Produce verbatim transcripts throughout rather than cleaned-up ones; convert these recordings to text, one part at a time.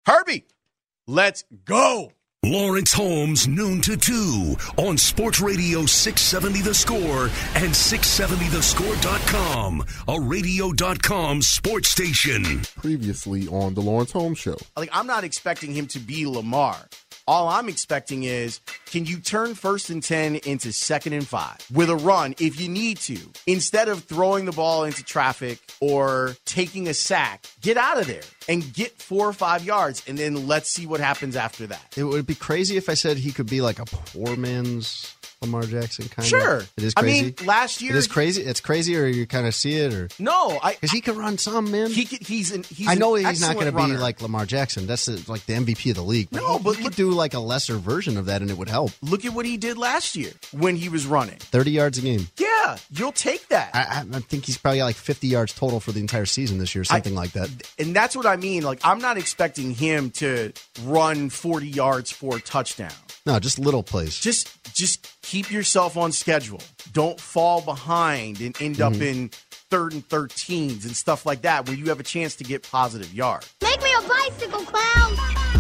Herbie, let's go. Lawrence Holmes, noon to two on Sports Radio six seventy The Score and six seventy the score dot com, a radio dot com sports station. Previously on the Lawrence Holmes Show. Like, I'm not expecting him to be Lamar. All I'm expecting is, can you turn first and ten into second and five with a run if you need to? Instead of throwing the ball into traffic or taking a sack, get out of there and get four or five yards, and then let's see what happens after that. It would be crazy if I said he could be like a poor man's Lamar Jackson kind Sure. of. It is crazy. I mean, last year. It is crazy. It's crazy, or you kind of see it, or no, I because he can run some, man. He could, he's an, he's I know an he's not going to be runner. like Lamar Jackson. That's the, like the M V P of the league. But No, he, but he look- could do like a lesser version of that, and it would help. Look at what he did last year when he was running. Thirty yards a game. Yeah, you'll take that. I, I, I think he's probably got like fifty yards total for the entire season this year, something I- like that. And that's what I mean. Like, I'm not expecting him to run forty yards for a touchdown. No, just little plays. Just just keep yourself on schedule. Don't fall behind and end Mm-hmm. up in third and thirteens and stuff like that when you have a chance to get positive yards. Make me a bicycle clown.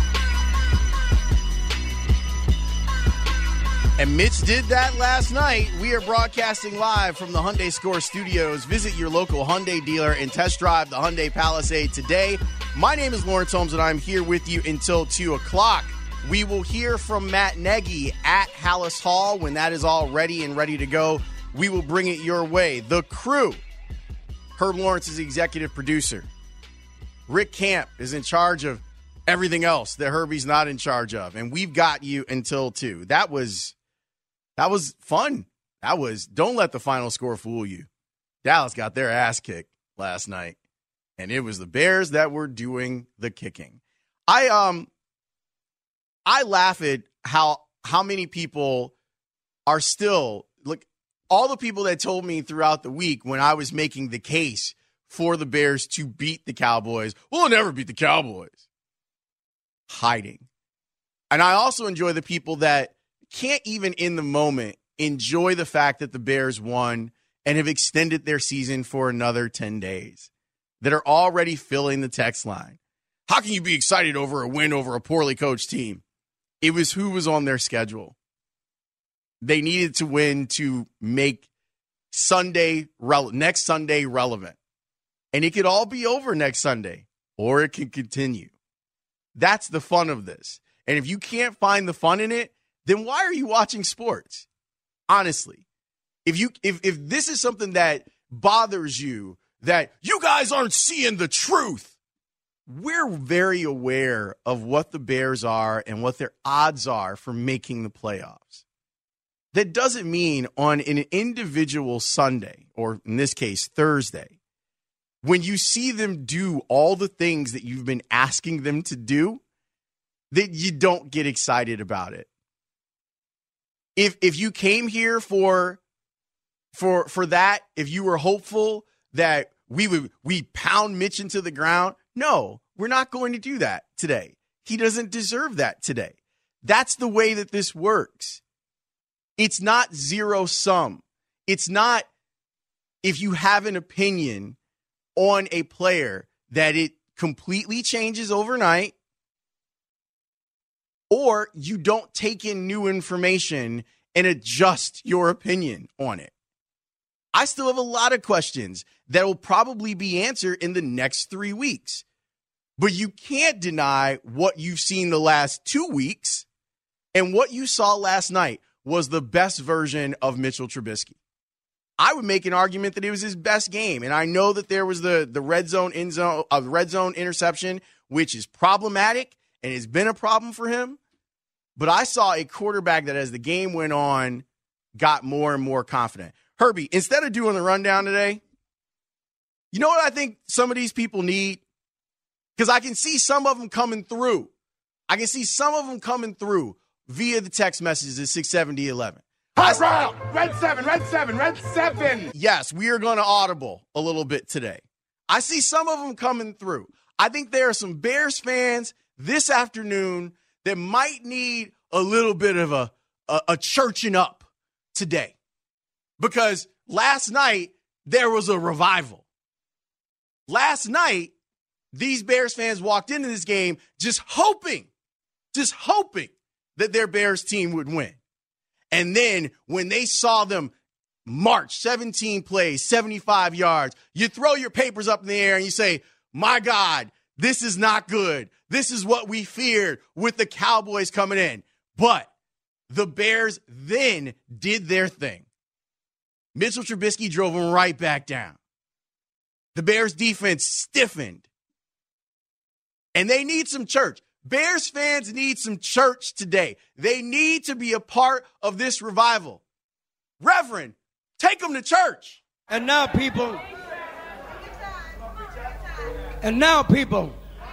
And Mitch did that last night. We are broadcasting live from the Hyundai Score Studios. Visit your local Hyundai dealer and test drive the Hyundai Palisade today. My name is Lawrence Holmes, and I'm here with you until two o'clock. We will hear from Matt Nagy at Hallis Hall. When that is all ready and ready to go, we will bring it your way. The crew. Herb Lawrence is the executive producer. Rick Camp is in charge of everything else that Herbie's not in charge of. And we've got you until two. That was that was fun. That was, don't let the final score fool you. Dallas got their ass kicked last night. And it was the Bears that were doing the kicking. I um I laugh at how how many people are still, look, all the people that told me throughout the week when I was making the case for the Bears to beat the Cowboys, we'll never beat the Cowboys. Hiding. And I also enjoy the people that can't even in the moment enjoy the fact that the Bears won and have extended their season for another ten days, that are already filling the text line. How can you be excited over a win over a poorly coached team? It was who was on their schedule. They needed to win to make Sunday rele- next Sunday relevant. And it could all be over next Sunday, or it can continue. That's the fun of this. And if you can't find the fun in it, then why are you watching sports? Honestly, if you if if this is something that bothers you, that you guys aren't seeing the truth, we're very aware of what the Bears are and what their odds are for making the playoffs. That doesn't mean on an individual Sunday, or in this case, Thursday, when you see them do all the things that you've been asking them to do, that you don't get excited about it. If if you came here for for for that, if you were hopeful that we would we pound Mitch into the ground, no, we're not going to do that today. He doesn't deserve that today. That's the way that this works. It's not zero sum. It's not, if you have an opinion on a player, that it completely changes overnight, or you don't take in new information and adjust your opinion on it. I still have a lot of questions that will probably be answered in the next three weeks. But you can't deny what you've seen the last two weeks, and what you saw last night was the best version of Mitchell Trubisky. I would make an argument that it was his best game, and I know that there was the the red zone end zone uh, red zone interception, which is problematic and has been a problem for him. But I saw a quarterback that, as the game went on, got more and more confident. Herbie, instead of doing the rundown today, you know what I think some of these people need? Because I can see some of them coming through. I can see some of them coming through via the text messages at six seventy eleven. Hot route! Red seven, red seven, red seven! Yes, we are going to audible a little bit today. I see some of them coming through. I think there are some Bears fans this afternoon that might need a little bit of a, a, a churching up today. Because last night, there was a revival. Last night, these Bears fans walked into this game just hoping, just hoping that their Bears team would win. And then when they saw them march seventeen plays, seventy-five yards, you throw your papers up in the air and you say, my God, this is not good. This is what we feared with the Cowboys coming in. But the Bears then did their thing. Mitchell Trubisky drove them right back down. The Bears defense stiffened. And they need some church. Bears fans need some church today. They need to be a part of this revival. Reverend, take them to church. And now, people, and now, people,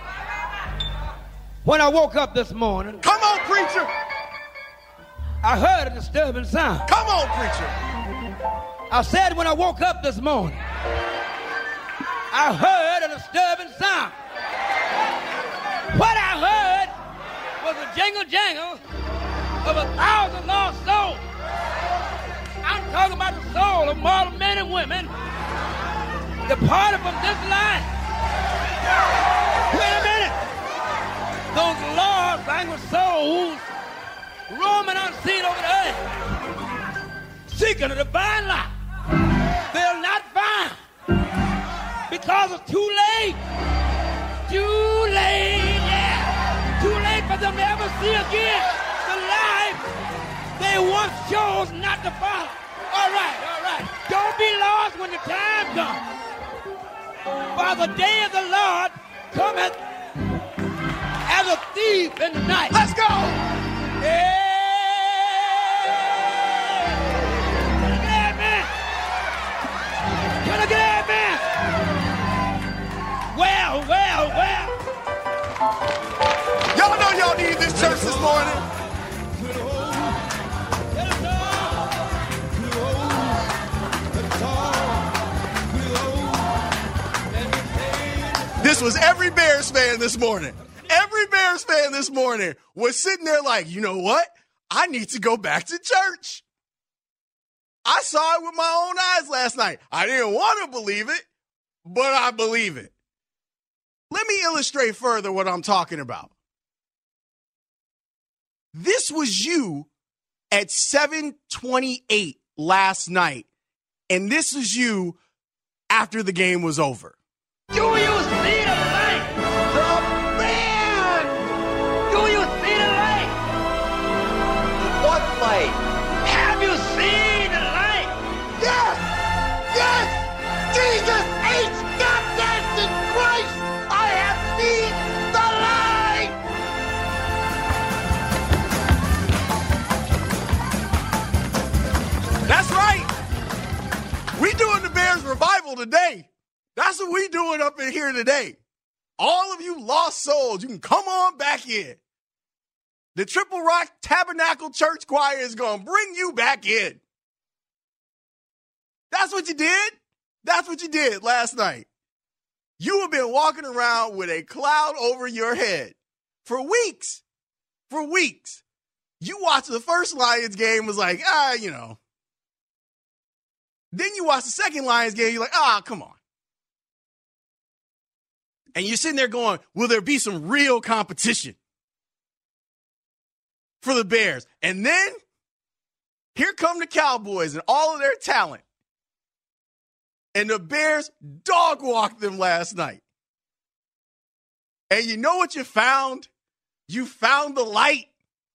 when I woke up this morning, come on, preacher. I heard a disturbing sound. Come on, preacher. I said when I woke up this morning, I heard a disturbing sound. What I heard was a jingle jangle of a thousand lost souls. I'm talking about the soul of mortal men and women departed from this life. Wait a minute. Those lost language souls roaming unseen over the earth, seeking a divine life. They'll not find because it's too late. Too late, yeah. Too late for them to ever see again the life they once chose not to follow. All right, all right. Don't be lost when the time comes. For the day of the Lord cometh as a thief in the night. Let's go! Yeah. Can I get amen? Can I get amen? Well, well, well. Y'all know y'all need this church this morning. This was every Bears fan this morning. Every Bears fan this morning was sitting there like, you know what? I need to go back to church. I saw it with my own eyes last night. I didn't want to believe it, but I believe it. Let me illustrate further what I'm talking about. This was you at seven twenty-eight last night, and this was you after the game was over. Do you see the light? The man! Do you see the light? What light? Have you seen the light? Yes! Yes! Jesus H. Goddamn Christ! I have seen the light! That's right. We doing the Bears revival today. That's what we doing up in here today. All of you lost souls, you can come on back in. The Triple Rock Tabernacle Church Choir is going to bring you back in. That's what you did. That's what you did last night. You have been walking around with a cloud over your head for weeks. For weeks. You watched the first Lions game, was like, ah, you know. Then you watch the second Lions game, you're like, ah, come on. And you're sitting there going, will there be some real competition for the Bears? And then here come the Cowboys and all of their talent. And the Bears dog walked them last night. And you know what you found? You found the light.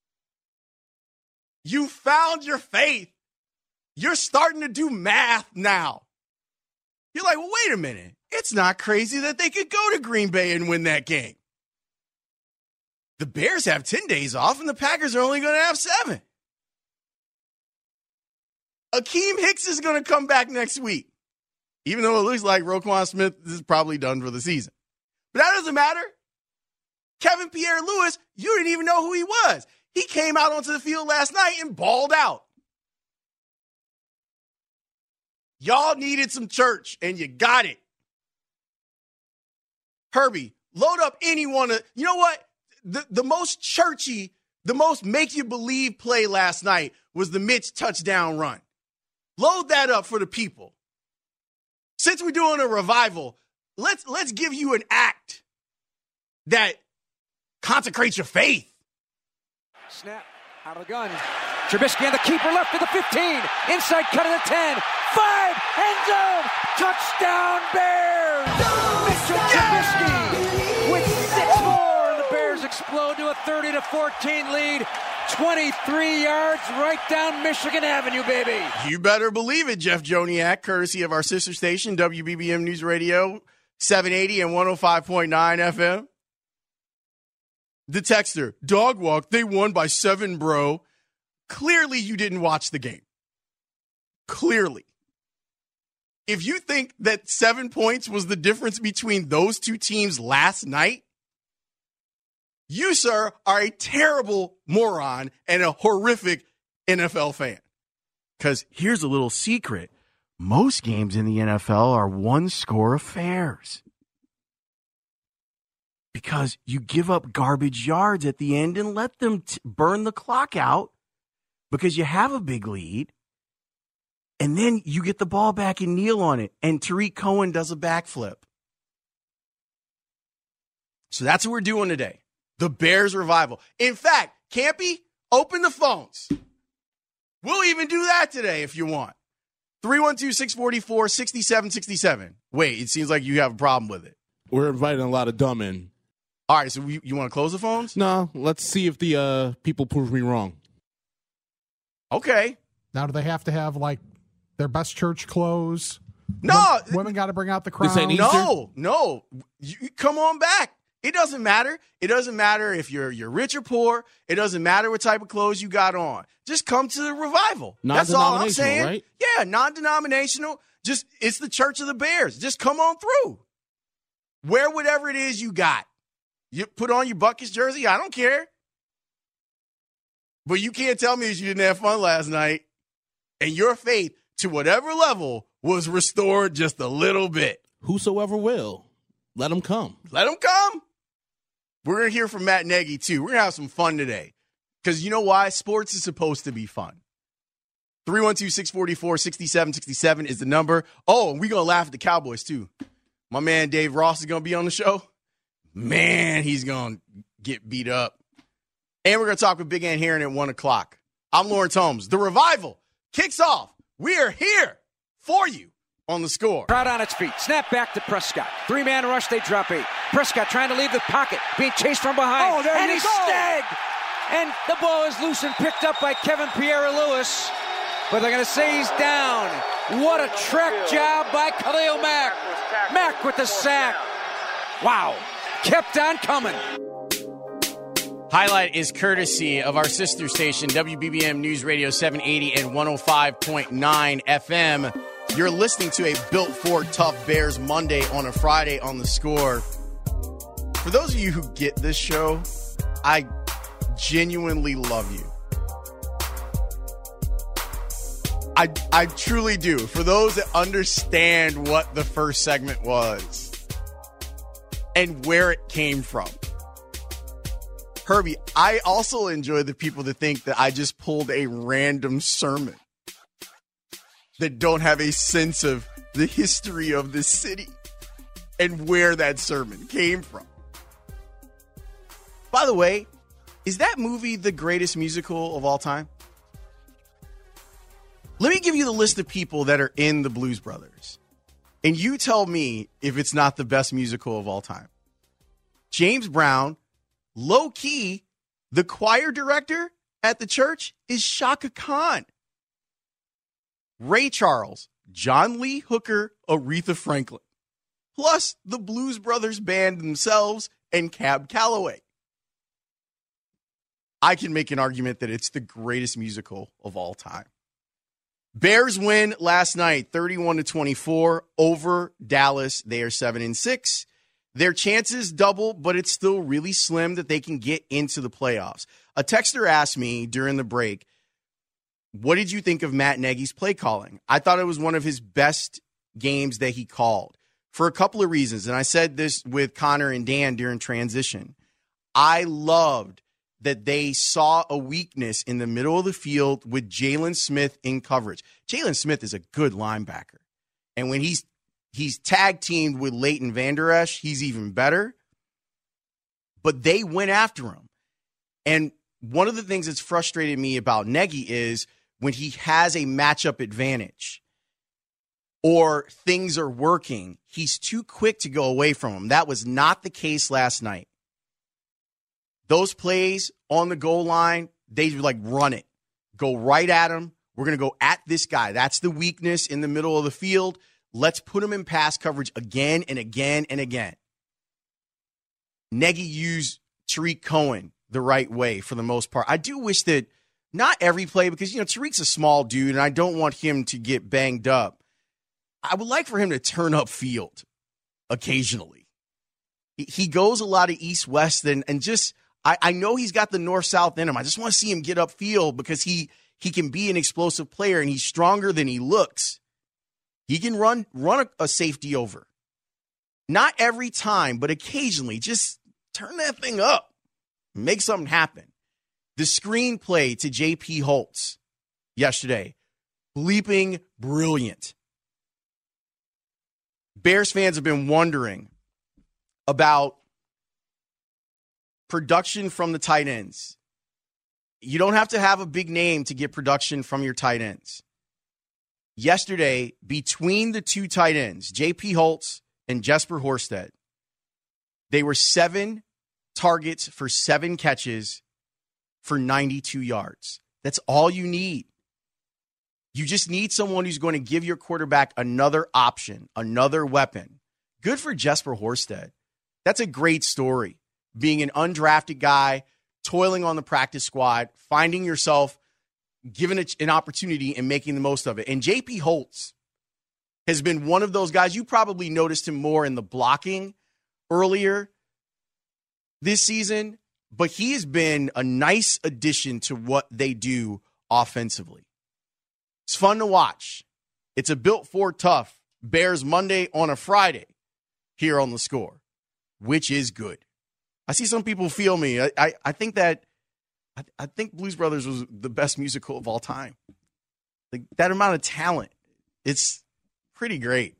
You found your faith. You're starting to do math now. You're like, well, wait a minute. It's not crazy that they could go to Green Bay and win that game. The Bears have ten days off, and the Packers are only going to have seven. Akeem Hicks is going to come back next week, even though it looks like Roquan Smith is probably done for the season. But that doesn't matter. Kevin Pierre-Louis, you didn't even know who he was. He came out onto the field last night and balled out. Y'all needed some church, and you got it. Herbie, load up anyone. You know what? The, the most churchy, the most make-you-believe play last night was the Mitch touchdown run. Load that up for the people. Since we're doing a revival, let's let's give you an act that consecrates your faith. Snap out of the gun. Trubisky and the keeper left to the fifteen. Inside cut to the ten. Five. End zone. Touchdown Bears. Mitchell Trubisky with six more. And the Bears explode to a thirty to fourteen lead. twenty-three yards right down Michigan Avenue, baby. You better believe it, Jeff Joniak, courtesy of our sister station, W B B M News Radio, seven eighty and one oh five point nine F M. The texter, dog walk, they won by seven, bro. Clearly you didn't watch the game. Clearly. If you think that seven points was the difference between those two teams last night, you, sir, are a terrible moron and a horrific N F L fan. Because here's a little secret. Most games in the N F L are one-score affairs. Because you give up garbage yards at the end and let them t- burn the clock out because you have a big lead. And then you get the ball back and kneel on it. And Tariq Cohen does a backflip. So that's what we're doing today. The Bears revival. In fact, Campy, open the phones. We'll even do that today if you want. three one two, six four four, six seven six seven. Wait, it seems like you have a problem with it. We're inviting a lot of dumb in. All right, so we, you want to close the phones? No, let's see if the uh, people prove me wrong. Okay. Now, do they have to have, like, their best church clothes? No. Women, women got to bring out the crown? No, no. You, come on back. It doesn't matter. It doesn't matter if you're you're rich or poor. It doesn't matter what type of clothes you got on. Just come to the revival. That's all I'm saying. Right? Yeah, non-denominational. Just it's the Church of the Bears. Just come on through. Wear whatever it is you got. You put on your Buckets jersey. I don't care. But you can't tell me that you didn't have fun last night. And your faith to whatever level was restored just a little bit. Whosoever will, let them come. Let them come. We're going to hear from Matt Nagy, too. We're going to have some fun today. Because you know why? Sports is supposed to be fun. three one two, six four four, six seven six seven is the number. Oh, and we're going to laugh at the Cowboys, too. My man Dave Ross is going to be on the show. Man, he's going to get beat up. And we're going to talk with Big Ant Heron at one o'clock. I'm Lawrence Holmes. The revival kicks off. We are here for you on The Score. Crowd on its feet. Snap back to Prescott. Three-man rush. They drop eight. Prescott trying to leave the pocket. Being chased from behind. Oh, there and you he's go. snagged. And the ball is loose and picked up by Kevin Pierre-Lewis. But they're going to say he's down. What a track job by Khalil Mack. Mack with the sack. Wow. Kept on coming. Highlight is courtesy of our sister station, W B B M News Radio seven eighty and one oh five point nine F M. You're listening to a Built for Tough Bears Monday on a Friday on The Score. For those of you who get this show, I genuinely love you. I, I truly do. For those that understand what the first segment was and where it came from. Herbie, I also enjoy the people that think that I just pulled a random sermon that don't have a sense of the history of this city and where that sermon came from. By the way, is that movie the greatest musical of all time? Let me give you the list of people that are in the Blues Brothers. And you tell me if it's not the best musical of all time. James Brown, low key, the choir director at the church is Shaka Khan. Ray Charles, John Lee Hooker, Aretha Franklin. Plus the Blues Brothers band themselves and Cab Calloway. I can make an argument that it's the greatest musical of all time. Bears win last night, thirty-one to twenty-four over Dallas. They are seven and six. Their chances double, but it's still really slim that they can get into the playoffs. A texter asked me during the break, what did you think of Matt Nagy's play calling? I thought it was one of his best games that he called for a couple of reasons. And I said this with Connor and Dan during transition. I loved that they saw a weakness in the middle of the field with Jalen Smith in coverage. Jalen Smith is a good linebacker. And when he's he's tag teamed with Leighton Vander Esch, he's even better. but they went after him. And one of the things that's frustrated me about Nagy is when he has a matchup advantage or things are working, he's too quick to go away from them. That was not the case last night. Those plays on the goal line, they like run it. Go right at him. We're going to go at this guy. That's the weakness in the middle of the field. Let's put him in pass coverage again and again and again. Nagy used Tariq Cohen the right way for the most part. I do wish that not every play, because, you know, Tariq's a small dude, and I don't want him to get banged up. I would like for him to turn up field occasionally. He goes a lot of east-west, and, and just, I, I know he's got the north-south in him. I just want to see him get up field because he he can be an explosive player, and he's stronger than he looks. He can run, run a, a safety over. Not every time, but occasionally. Just turn that thing up. Make something happen. The screenplay to J P Holtz yesterday, bleeping brilliant. Bears fans have been wondering about production from the tight ends. You don't have to have a big name to get production from your tight ends. Yesterday, between the two tight ends, J P Holtz and Jesper Horsted, they were seven targets for seven catches for ninety-two yards. That's all you need. You just need someone who's going to give your quarterback another option, another weapon. Good for Jesper Horsted. That's a great story. Being an undrafted guy, toiling on the practice squad, finding yourself given an opportunity and making the most of it. And J P Holtz has been one of those guys. You probably noticed him more in the blocking earlier this season, but he has been a nice addition to what they do offensively. It's fun to watch. It's a Built For Tough Bears Monday on a Friday here on The Score, which is good. I see some people feel me. I, I, I think that I, I think Blues Brothers was the best musical of all time. Like that amount of talent, it's pretty great.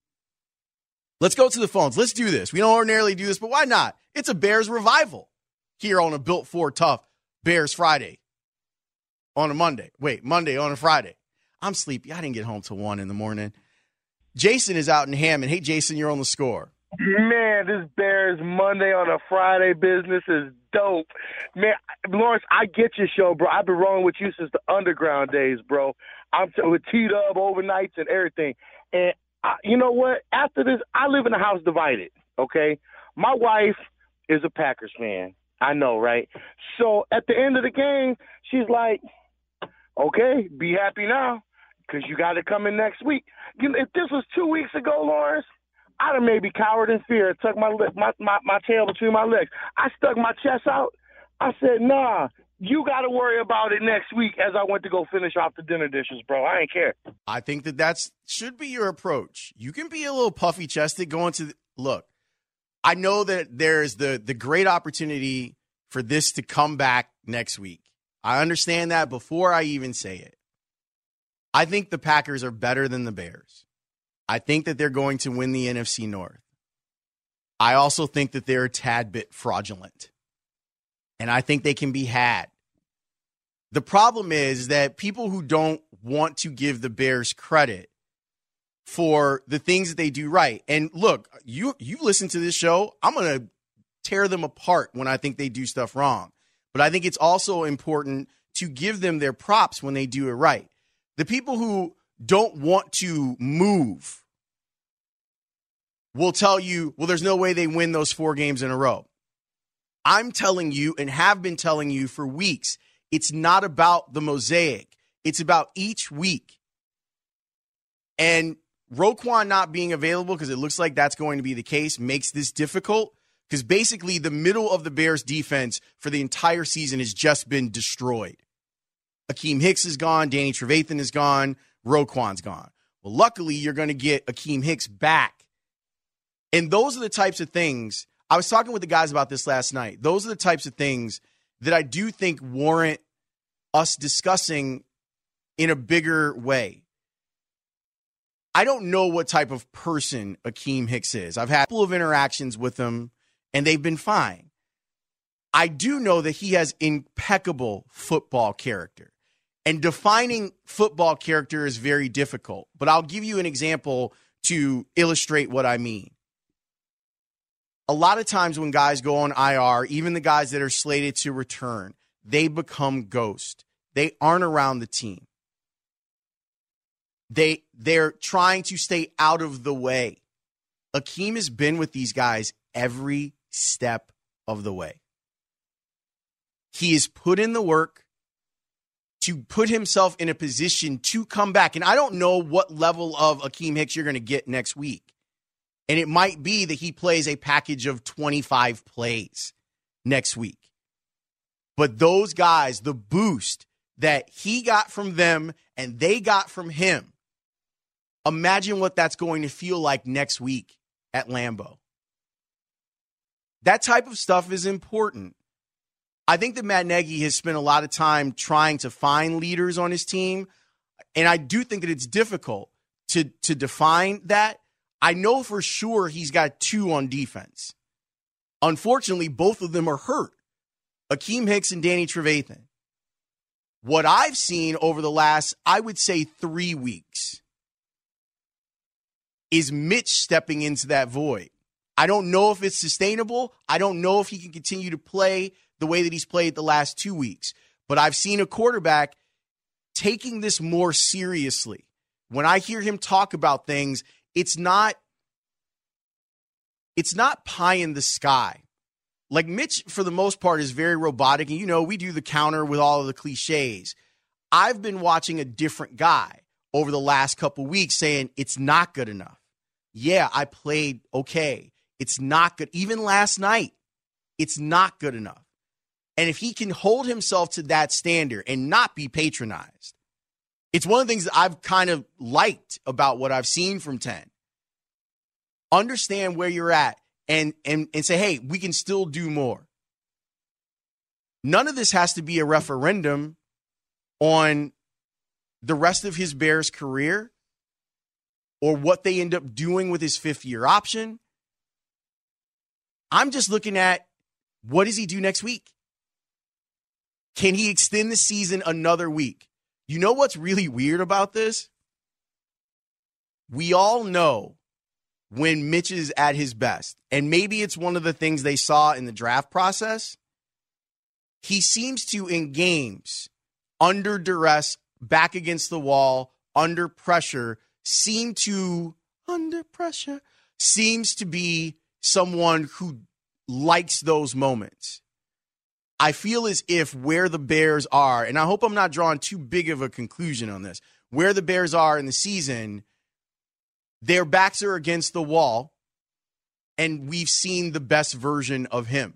Let's go to the phones. Let's do this. We don't ordinarily do this, but why not? It's a Bears revival here on a Built For Tough Bears Friday on a Monday. Wait, Monday on a Friday. I'm sleepy. I didn't get home till one in the morning. Jason is out in Hammond. Hey, Jason, you're on The Score. Man, this Bears Monday on a Friday business is dope. Man, Lawrence, I get your show, bro. I've been rolling with you since the underground days, bro. I'm t- with T-Dub overnights and everything. And I, you know what? After this, I live in a house divided, okay? My wife is a Packers fan. I know, right? So at the end of the game, she's like, okay, be happy now because you got to come in next week. You know, if this was two weeks ago, Lawrence, I'd have maybe cowered in fear and tucked my, my, my, my tail between my legs. I stuck my chest out. I said, nah, you got to worry about it next week as I went to go finish off the dinner dishes, bro. I ain't care. I think that that's should be your approach. You can be a little puffy-chested going to the, look, I know that there's the the great opportunity for this to come back next week. I understand that before I even say it. I think the Packers are better than the Bears. I think that they're going to win the N F C North. I also think that they're a tad bit fraudulent. And I think they can be had. The problem is that people who don't want to give the Bears credit for the things that they do right. And look, you you listen to this show, I'm going to tear them apart when I think they do stuff wrong. But I think it's also important to give them their props when they do it right. The people who don't want to move will tell you, well, there's no way they win those four games in a row. I'm telling you and have been telling you for weeks, it's not about the mosaic. It's about each week. And Roquan not being available, because it looks like that's going to be the case, makes this difficult. Because basically the middle of the Bears defense for the entire season has just been destroyed. Akeem Hicks is gone. Danny Trevathan is gone. Roquan's gone. Well, luckily, you're going to get Akeem Hicks back. And those are the types of things, I was talking with the guys about this last night. Those are the types of things that I do think warrant us discussing in a bigger way. I don't know what type of person Akeem Hicks is. I've had a couple of interactions with him, and they've been fine. I do know that he has impeccable football character. And defining football character is very difficult. But I'll give you an example to illustrate what I mean. A lot of times when guys go on I R, even the guys that are slated to return, they become ghost. They aren't around the team. They, they're trying to stay out of the way. Akeem has been with these guys every step of the way. He has put in the work to put himself in a position to come back. And I don't know what level of Akeem Hicks you're going to get next week. And it might be that he plays a package of twenty-five plays next week. But those guys, the boost that he got from them and they got from him, imagine what that's going to feel like next week at Lambeau. That type of stuff is important. I think that Matt Nagy has spent a lot of time trying to find leaders on his team. And I do think that it's difficult to, to define that. I know for sure he's got two on defense. Unfortunately, both of them are hurt. Akeem Hicks and Danny Trevathan. What I've seen over the last, I would say, three weeks is Mitch stepping into that void. I don't know if it's sustainable. I don't know if he can continue to play the way that he's played the last two weeks. But I've seen a quarterback taking this more seriously. When I hear him talk about things, it's not, it's not pie in the sky. Like Mitch, for the most part, is very robotic. And, you know, we do the counter with all of the cliches. I've been watching a different guy over the last couple weeks saying it's not good enough. Yeah, I played okay. It's not good. Even last night, it's not good enough. And if he can hold himself to that standard and not be patronized, it's one of the things that I've kind of liked about what I've seen from ten. Understand where you're at and, and, and say, hey, we can still do more. None of this has to be a referendum on the rest of his Bears career or what they end up doing with his fifth-year option. I'm just looking at what does he do next week? Can he extend the season another week? You know what's really weird about this? We all know when Mitch is at his best, and maybe it's one of the things they saw in the draft process. He seems to, in games, under duress, back against the wall, under pressure, seem to, under pressure, seems to be someone who likes those moments. I feel as if where the Bears are, and I hope I'm not drawing too big of a conclusion on this, where the Bears are in the season, their backs are against the wall, and we've seen the best version of him.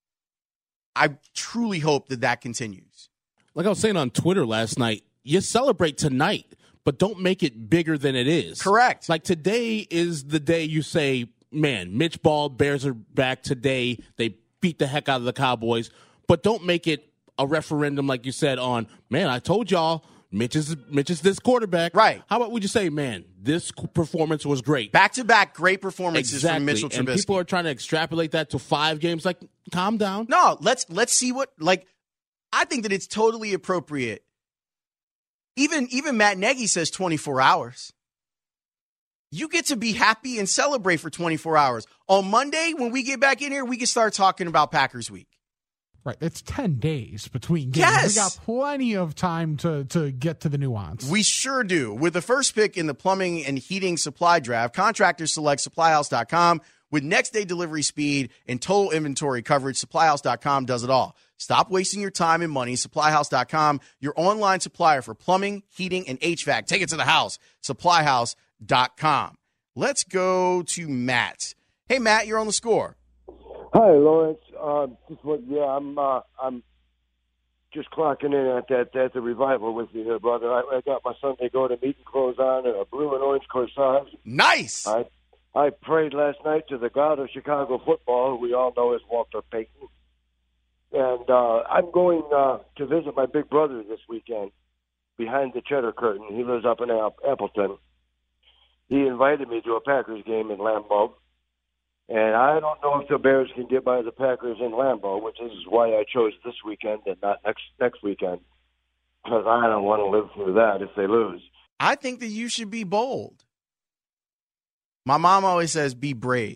I truly hope that that continues. Like I was saying on Twitter last night, you celebrate tonight, but don't make it bigger than it is. Correct. Like today is the day you say, man, Mitch Ball, Bears are back today. They beat the heck out of the Cowboys. But don't make it a referendum, like you said, on, man, I told y'all, Mitch is, Mitch is this quarterback. Right. How about we just say, man, this performance was great. Back-to-back great performances exactly. from Mitchell Trubisky. And people are trying to extrapolate that to five games. Like, calm down. No, let's let's see what, like, I think that it's totally appropriate. Even, even Matt Nagy says twenty-four hours. You get to be happy and celebrate for twenty-four hours. On Monday, when we get back in here, we can start talking about Packers week. Right. It's ten days between games. Yes. We got plenty of time to, to get to the nuance. We sure do. With the first pick in the plumbing and heating supply draft, contractors select supply house dot com. With next day delivery speed and total inventory coverage, supply house dot com does it all. Stop wasting your time and money. supply house dot com, your online supplier for plumbing, heating, and H V A C. Take it to the house. supply house dot com. Let's go to Matt. Hey, Matt, you're on the score. Hi, Lawrence. Uh, just what, yeah, I'm uh, I'm just clocking in at that at the revival with you here, brother. I, I got my Sunday go to meeting clothes on and a blue and orange corsage. Nice. I I prayed last night to the god of Chicago football, who we all know as Walter Payton, and uh, I'm going uh, to visit my big brother this weekend behind the Cheddar Curtain. He lives up in Appleton. He invited me to a Packers game in Lambeau. And I don't know if the Bears can get by the Packers in Lambeau, which is why I chose this weekend and not next next weekend, because I don't want to live through that if they lose. I think that you should be bold. My mom always says, be brave.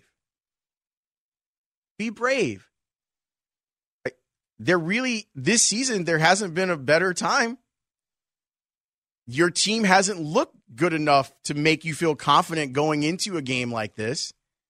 Be brave. There really, this season, there hasn't been a better time. Your team hasn't looked good enough to make you feel confident going into a game like this.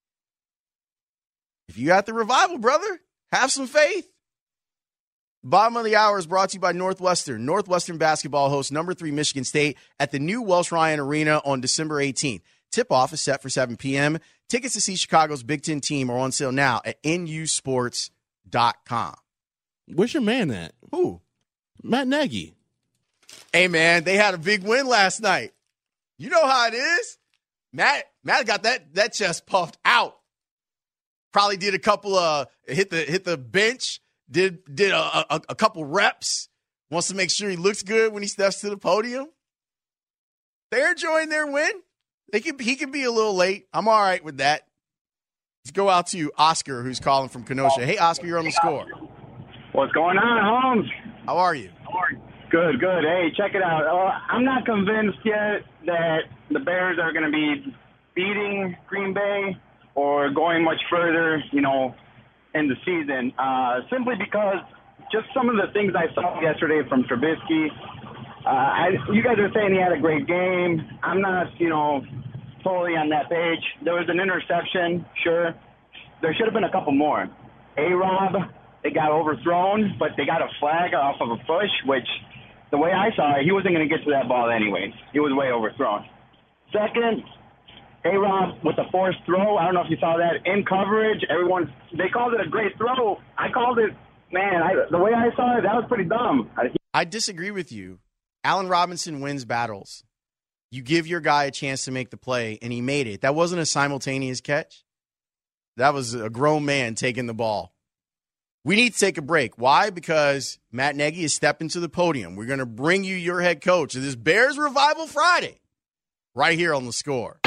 If you got the revival, brother, have some faith. Bottom of the hour is brought to you by Northwestern. Northwestern basketball hosts number three Michigan State at the new Welsh Ryan Arena on December eighteenth. Tip-off is set for seven p.m. Tickets to see Chicago's Big Ten team are on sale now at N U sports dot com. Where's your man at? Who? Matt Nagy. Hey, man, they had a big win last night. You know how it is. Matt Matt got that, that chest puffed out. Probably did a couple of hit the hit the bench, did did a, a, a couple reps. Wants to make sure he looks good when he steps to the podium. They're enjoying their win. They can he can be a little late. I'm all right with that. Let's go out to Oscar, who's calling from Kenosha. Hey, Oscar, you're on the score. What's going on, Holmes? How are you? How are you? Good, good. Hey, check it out. Uh, I'm not convinced yet that the Bears are going to be beating Green Bay or going much further, you know, in the season, uh, simply because just some of the things I saw yesterday from Trubisky, uh, I, you guys are saying he had a great game. I'm not, you know, totally on that page. There was an interception, sure. There should have been a couple more. A-Rob, they got overthrown, but they got a flag off of a push, which the way I saw it, he wasn't going to get to that ball anyway. He was way overthrown. Second, A-Rob with a forced throw. I don't know if you saw that. In coverage, everyone, they called it a great throw. I called it, man, I, the way I saw it, that was pretty dumb. I disagree with you. Allen Robinson wins battles. You give your guy a chance to make the play, and he made it. That wasn't a simultaneous catch. That was a grown man taking the ball. We need to take a break. Why? Because Matt Nagy is stepping to the podium. We're going to bring you your head coach of this Bears Revival Friday right here on The Score.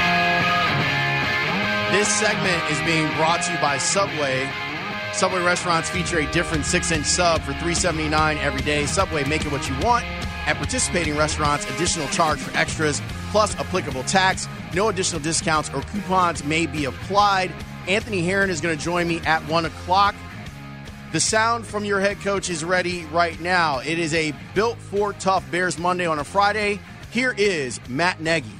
This segment is being brought to you by Subway. Subway restaurants feature a different six-inch sub for three dollars and seventy-nine cents every day. Subway, make it what you want. At participating restaurants, additional charge for extras, plus applicable tax. No additional discounts or coupons may be applied. Anthony Herron is going to join me at one o'clock. The sound from your head coach is ready right now. It is a Built for Tough Bears Monday on a Friday. Here is Matt Nagy.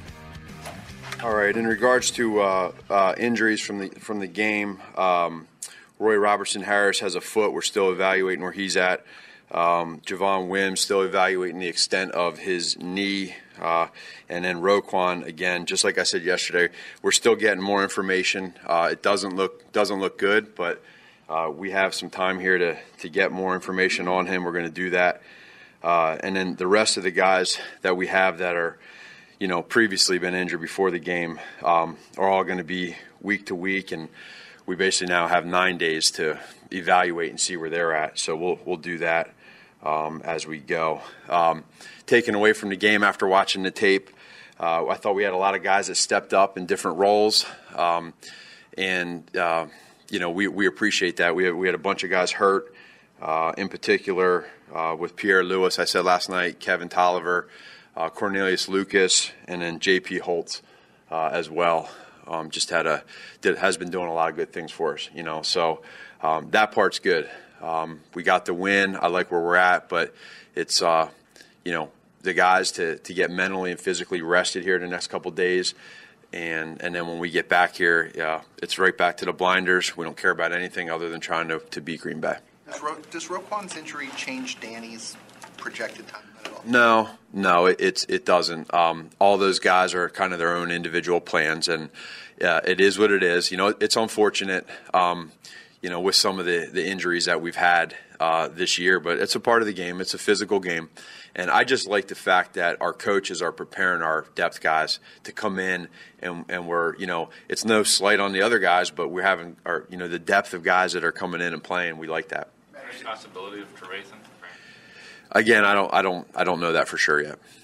All right. In regards to uh, uh, injuries from the from the game, um, Roy Robertson Harris has a foot. We're still evaluating where he's at. Um, Javon Wims still evaluating the extent of his knee. Uh, and then Roquan, again, just like I said yesterday, we're still getting more information. Uh, it doesn't look doesn't look good, but uh, we have some time here to, to get more information on him. We're going to do that. Uh, and then the rest of the guys that we have that are, you know, previously been injured before the game um, are all going to be week to week, and we basically now have nine days to evaluate and see where they're at. So we'll we'll do that um, as we go. Um, taken away from the game after watching the tape, uh, I thought we had a lot of guys that stepped up in different roles, um, and uh, you know we we appreciate that. We had, we had a bunch of guys hurt, uh, in particular uh, with Pierre Lewis. I said last night, Kevin Tolliver. Uh, Cornelius Lucas, and then J P Holtz uh, as well. Um, just had a did, has been doing a lot of good things for us, you know. So um, that part's good. Um, we got the win. I like where we're at, but it's uh, you know the guys to to get mentally and physically rested here the next couple of days, and and then when we get back here, yeah, it's right back to the blinders. We don't care about anything other than trying to to beat Green Bay. Does, Ro- does Roquan's injury change Danny's projected time at all? No, no, it it's, it doesn't. Um, all those guys are kind of their own individual plans, and uh, it is what it is. You know, it's unfortunate, um, you know, with some of the, the injuries that we've had uh, this year, but it's a part of the game. It's a physical game. And I just like the fact that our coaches are preparing our depth guys to come in, and, and we're, you know, it's no slight on the other guys, but we're having our, you know, the depth of guys that are coming in and playing. We like that. Possibility of Trevathan? Again, I don't, I don't, I don't know that for sure yet. And is your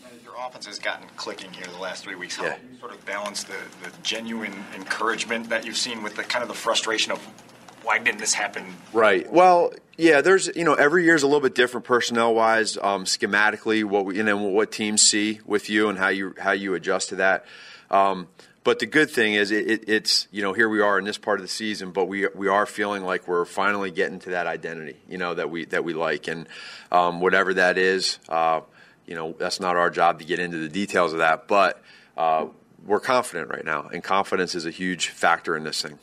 offense has gotten clicking here the last three weeks. How Yeah. do you sort of balance the, the genuine encouragement that you've seen with the kind of the frustration of why didn't this happen? Right. Well, yeah, there's, you know, every year is a little bit different personnel-wise, um, schematically, what we, you know, what teams see with you and how you how you adjust to that. Um, but the good thing is it, it, it's, you know, here we are in this part of the season, but we we are feeling like we're finally getting to that identity, you know, that we that we like. And um, whatever that is, uh, you know, that's not our job to get into the details of that. But uh, we're confident right now, and confidence is a huge factor in this thing.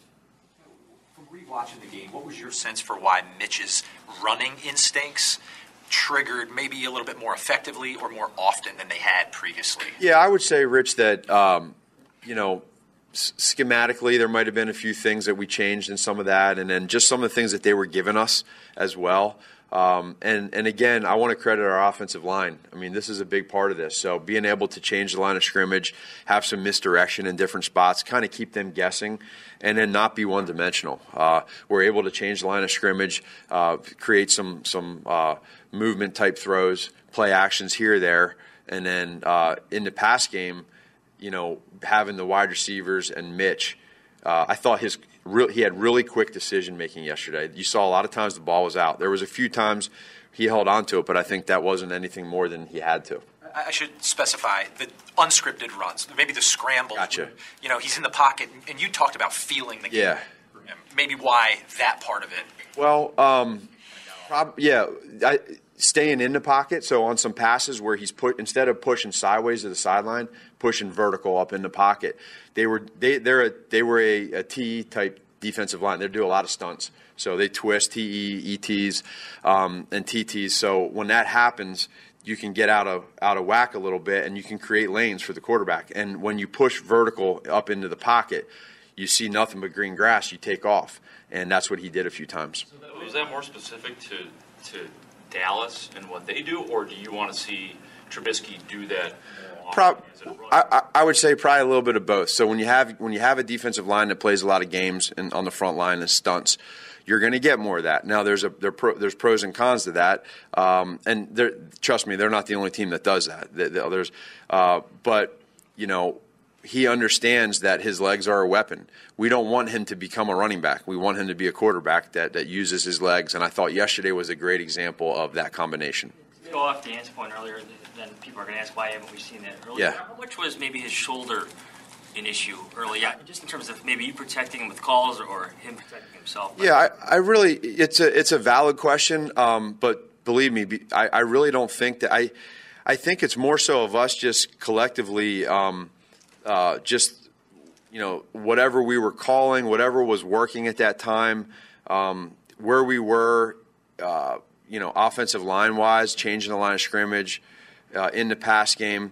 Watching the game, what was your sense for why Mitch's running instincts triggered maybe a little bit more effectively or more often than they had previously? Yeah, I would say, Rich, that, um, you know, s- schematically there might have been a few things that we changed in some of that, and then just some of the things that they were giving us as well. Um, and, and again, I want to credit our offensive line. I mean, this is a big part of this. So being able to change the line of scrimmage, have some misdirection in different spots, kind of keep them guessing, and then not be one-dimensional. Uh, we're able to change the line of scrimmage, uh, create some some uh, movement-type throws, play actions here or there, and then uh, in the pass game, you know, having the wide receivers and Mitch, uh, I thought his real, he had really quick decision-making yesterday. You saw a lot of times the ball was out. There was a few times he held on to it, but I think that wasn't anything more than he had to. I should specify the unscripted runs, maybe the scramble. Gotcha. You know, he's in the pocket, and you talked about feeling the game. Yeah. Maybe why that part of it. Well, um, prob- yeah, I, staying in the pocket. So on some passes where he's put instead of pushing sideways to the sideline, pushing vertical up in the pocket. They were they they're a, they were a, a T E type defensive line. They do a lot of stunts. So they twist T E, E Ts, um, and T Ts. So when that happens, you can get out of out of whack a little bit, and you can create lanes for the quarterback. And when you push vertical up into the pocket, you see nothing but green grass. You take off, and that's what he did a few times. Was that more specific to to Dallas and what they do, or do you want to see Trubisky do that more often? Pro- I, I, I would say probably a little bit of both. So when you have when you have a defensive line that plays a lot of games and on the front line and stunts, you're going to get more of that. Now, there's a there pro, there's pros and cons to that, um, and trust me, they're not the only team that does that. The, the others, uh, but you know, he understands that his legs are a weapon. We don't want him to become a running back. We want him to be a quarterback that that uses his legs. And I thought yesterday was a great example of that combination. To go off Dan's point earlier, then people are going to ask why haven't we seen that earlier? Yeah. How much was maybe his shoulder an issue early on, just in terms of maybe you protecting him with calls or him protecting himself? Yeah, I, I really it's a it's a valid question, um, but believe me, I, I really don't think that I I think it's more so of us just collectively um, uh, just you know whatever we were calling, whatever was working at that time, um, where we were, uh, you know, offensive line wise, changing the line of scrimmage uh, in the pass game.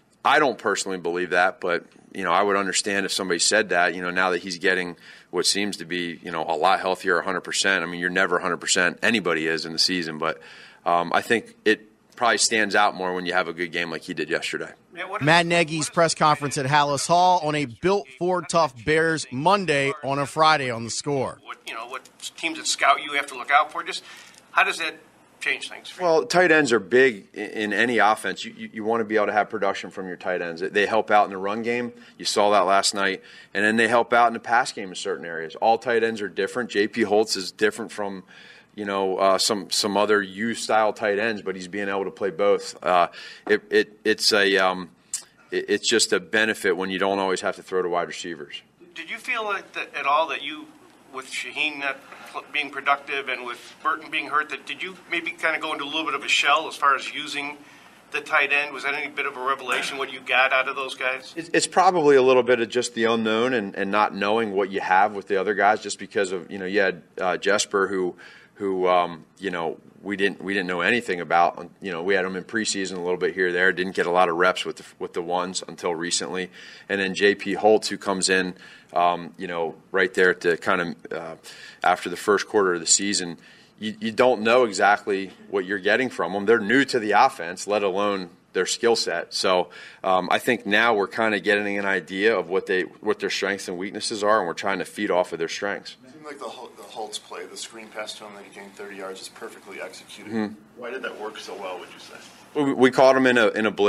I don't personally believe that, but you know, I would understand if somebody said that, you know, now that he's getting what seems to be, you know, a lot healthier, one hundred percent. I mean, you're never one hundred percent. Anybody is in the season. But um, I think it probably stands out more when you have a good game like he did yesterday. Matt Nagy's press conference at Hallis Hall on a Built Ford Tough Bears Monday on a Friday on The Score. What, you know, what teams that scout you have to look out for. Just how does that change things for you? Well, tight ends are big in any offense. You, you, you want to be able to have production from your tight ends. They help out in the run game. You saw that last night. And then they help out in the pass game in certain areas. All tight ends are different. J P Holtz is different from, you know, uh, some some other U-style tight ends, but he's being able to play both. Uh, it, it it's a um, it, it's just a benefit when you don't always have to throw to wide receivers. Did you feel like that at all that you, with Shaheen not being productive and with Burton being hurt, that did you maybe kind of go into a little bit of a shell as far as using the tight end? Was that any bit of a revelation what you got out of those guys? It's, it's probably a little bit of just the unknown and, and not knowing what you have with the other guys, just because of, you know, you had uh, Jesper who who um, you know we didn't we didn't know anything about. You know, we had him in preseason a little bit here or there, didn't get a lot of reps with the, with the ones until recently, and then J P Holtz, who comes in, um, you know, right there at the kind of uh, after the first quarter of the season. You, you don't know exactly what you're getting from them. They're new to the offense, let alone their skill set. So um, I think now we're kind of getting an idea of what they what their strengths and weaknesses are, and we're trying to feed off of their strengths. It seemed like the, the Holtz play, the screen pass to him that he gained thirty yards, is perfectly executed. Mm-hmm. Why did that work so well, would you say? We, we caught him in a in a blitz,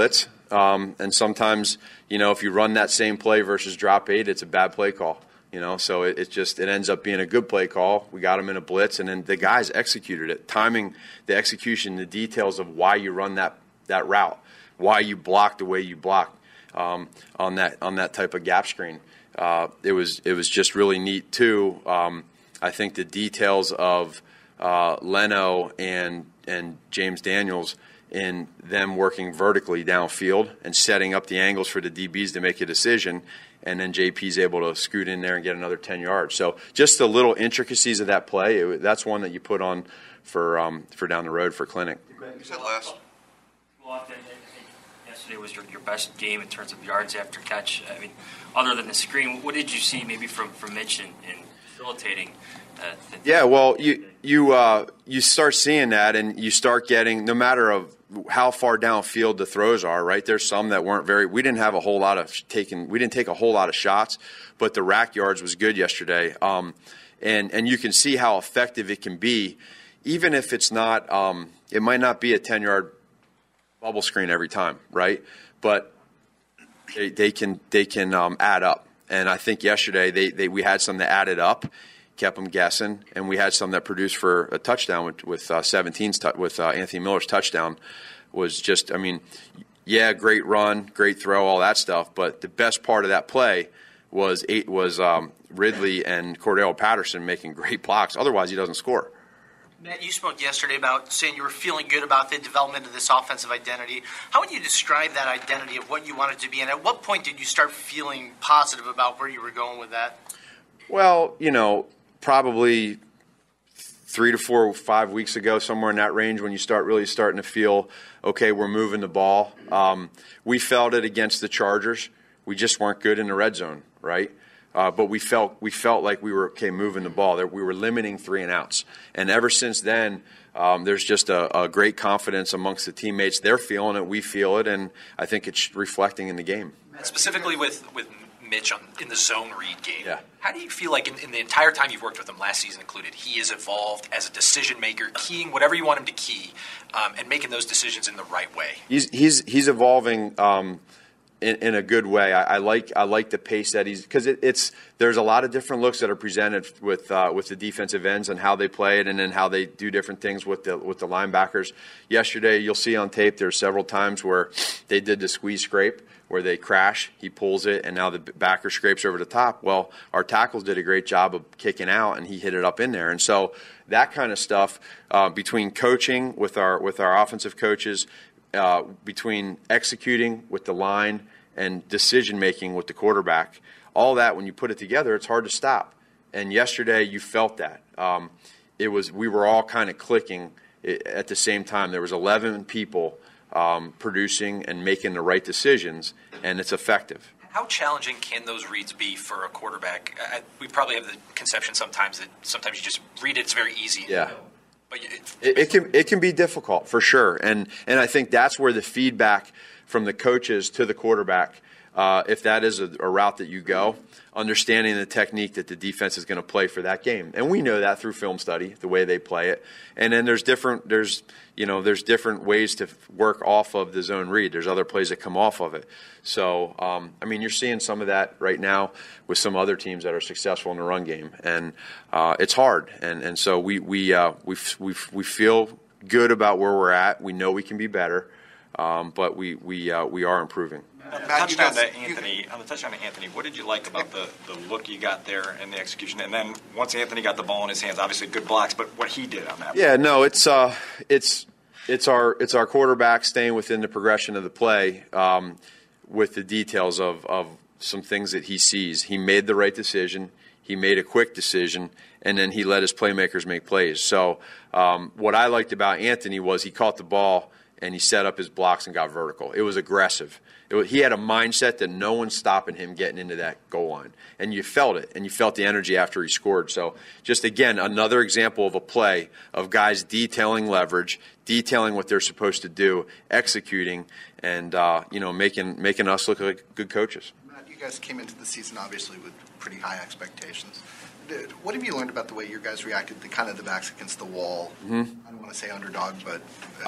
Um, and sometimes, you know, if you run that same play versus drop eight, it's a bad play call. You know, so it, it just it ends up being a good play call. We got them in a blitz, and then the guys executed it. Timing, the execution, the details of why you run that that route, why you block the way you block um, on that on that type of gap screen. Uh, it was it was just really neat too. Um, I think the details of uh, Leno and and James Daniels in them working vertically downfield and setting up the angles for the D Bs to make a decision. And then J P's able to scoot in there and get another ten yards. So just the little intricacies of that play, it, that's one that you put on for um, for down the road for Clinic. You said last. Well, I think yesterday was your, your best game in terms of yards after catch. I mean, other than the screen, what did you see maybe from, from Mitch in, in facilitating? Uh, the- Yeah, well, you you uh, you start seeing that, and you start getting, no matter of how far downfield the throws are, right? There's some that weren't very. We didn't have a whole lot of taking. We didn't take a whole lot of shots, but the rack yards was good yesterday, um, and and you can see how effective it can be, even if it's not. Um, it might not be a ten yard bubble screen every time, right? But they, they can they can um, add up, and I think yesterday they, they we had some that added up. Kept them guessing, and we had some that produced for a touchdown with, with uh, seventeen's t- with uh, Anthony Miller's touchdown. Was just, I mean, yeah, great run, great throw, all that stuff. But the best part of that play was eight was um, Ridley and Cordell Patterson making great blocks. Otherwise, he doesn't score. Matt, you spoke yesterday about saying you were feeling good about the development of this offensive identity. How would you describe that identity of what you wanted to be, and at what point did you start feeling positive about where you were going with that? Well, you know. Probably three to four, five weeks ago, somewhere in that range, when you start really starting to feel, okay, we're moving the ball. Um, we felt it against the Chargers. We just weren't good in the red zone, right? Uh, but we felt we felt like we were okay moving the ball. We were limiting three and outs, and ever since then, um, there's just a, a great confidence amongst the teammates. They're feeling it, we feel it, and I think it's reflecting in the game. Specifically with with Mitch on, in the zone read game. Yeah. How do you feel like in, in the entire time you've worked with him, last season included, he has evolved as a decision maker, keying whatever you want him to key, um, and making those decisions in the right way? He's he's he's evolving um, in, in a good way. I, I like I like the pace that he's because it, it's there's a lot of different looks that are presented with uh, with the defensive ends and how they play it, and then how they do different things with the with the linebackers. Yesterday, you'll see on tape there's several times where they did the squeeze scrape, where they crash, he pulls it, and now the backer scrapes over the top. Well, our tackles did a great job of kicking out, and he hit it up in there. And so that kind of stuff uh, between coaching with our with our offensive coaches, uh, between executing with the line and decision-making with the quarterback, all that, when you put it together, it's hard to stop. And yesterday you felt that. Um, it was we were all kind of clicking at the same time. There was eleven people Um, producing and making the right decisions, and it's effective. How challenging can those reads be for a quarterback? I, we probably have the conception sometimes that sometimes you just read it, it's very easy. Yeah. But it, It, it can it can be difficult for sure, and and I think that's where the feedback from the coaches to the quarterback, uh, if that is a, a route that you go, understanding the technique that the defense is going to play for that game, and we know that through film study, the way they play it, and then there's different there's you know there's different ways to work off of the zone read. There's other plays that come off of it. So um, I mean, you're seeing some of that right now with some other teams that are successful in the run game, and uh, it's hard, and and so we we uh, we we we feel good about where we're at. We know we can be better, um, but we we uh, we are improving. On the touchdown to Anthony, on the touchdown to Anthony, what did you like about the, the look you got there and the execution? And then once Anthony got the ball in his hands, obviously good blocks, but what he did on that. Yeah, no, it's uh, it's it's our it's our quarterback staying within the progression of the play, um, with the details of of some things that he sees. He made the right decision. He made a quick decision, and then he let his playmakers make plays. So um, what I liked about Anthony was he caught the ball and he set up his blocks and got vertical. It was aggressive. It was, he had a mindset that no one's stopping him getting into that goal line. And you felt it, and you felt the energy after he scored. So just, again, another example of a play of guys detailing leverage, detailing what they're supposed to do, executing, and uh, you know, making making us look like good coaches. Matt, you guys came into the season obviously with pretty high expectations. What have you learned about the way your guys reacted to kind of the backs against the wall? Mm-hmm. I don't want to say underdog, but uh,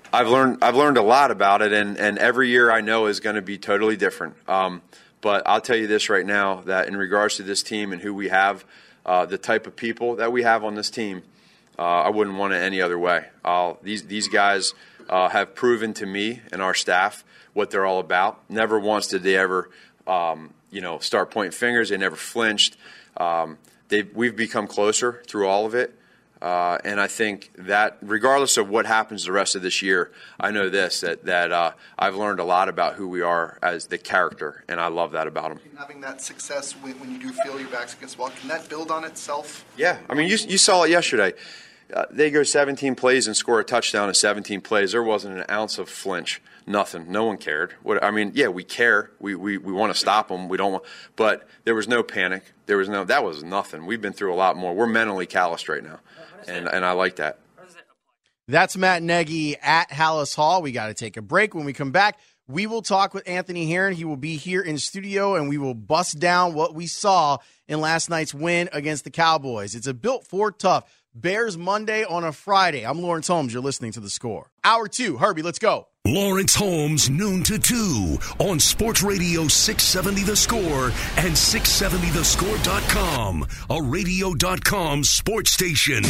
I've learned I've learned a lot about it, and, and every year I know is going to be totally different. Um, but I'll tell you this right now, that in regards to this team and who we have, uh, the type of people that we have on this team, uh, I wouldn't want it any other way. I'll, these these guys uh, have proven to me and our staff what they're all about. Never once did they ever, um, you know, start pointing fingers. They never flinched. Um, they we've become closer through all of it. Uh, and I think that regardless of what happens the rest of this year, I know this, that, that uh, I've learned a lot about who we are as the character, and I love that about them. Having that success when, when you do feel your back's against the wall, can that build on itself? Yeah. I mean, you, you saw it yesterday. Uh, they go seventeen plays and score a touchdown in seventeen plays. There wasn't an ounce of flinch. Nothing. No one cared. What, I mean, yeah, we care. We we, we want to stop them. We don't want, but there was no panic. There was no. That was nothing. We've been through a lot more. We're mentally calloused right now, and and I like that. That's Matt Nagy at Hallis Hall. We got to take a break. When we come back, we will talk with Anthony Herron. He will be here in studio, and we will bust down what we saw in last night's win against the Cowboys. It's a built for tough Bears Monday on a Friday. I'm Lawrence Holmes. You're listening to The Score. Hour two. Herbie, let's go. Lawrence Holmes, noon to two on Sports Radio six seventy The Score and six seventy the score dot com, a radio dot com sports station.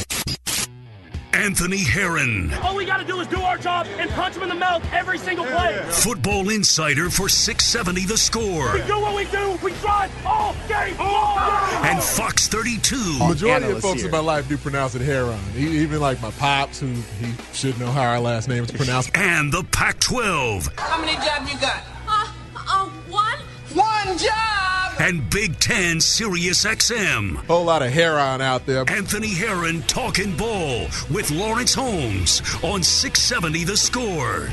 Anthony Herron. All we got to do is do our job and punch him in the mouth every single play. Football insider for six seventy The Score. We do what we do. We drive all game long. And Fox thirty-two. Majority of folks here in my life do pronounce it Herron. Even like my pops, who he should know how our last name is pronounced. And the Pac twelve. How many jobs you got? Uh, uh, one? One job! And Big Ten Sirius X M. Whole lot of Herron out there. Anthony Herron talking ball with Lawrence Holmes on six seventy The Score.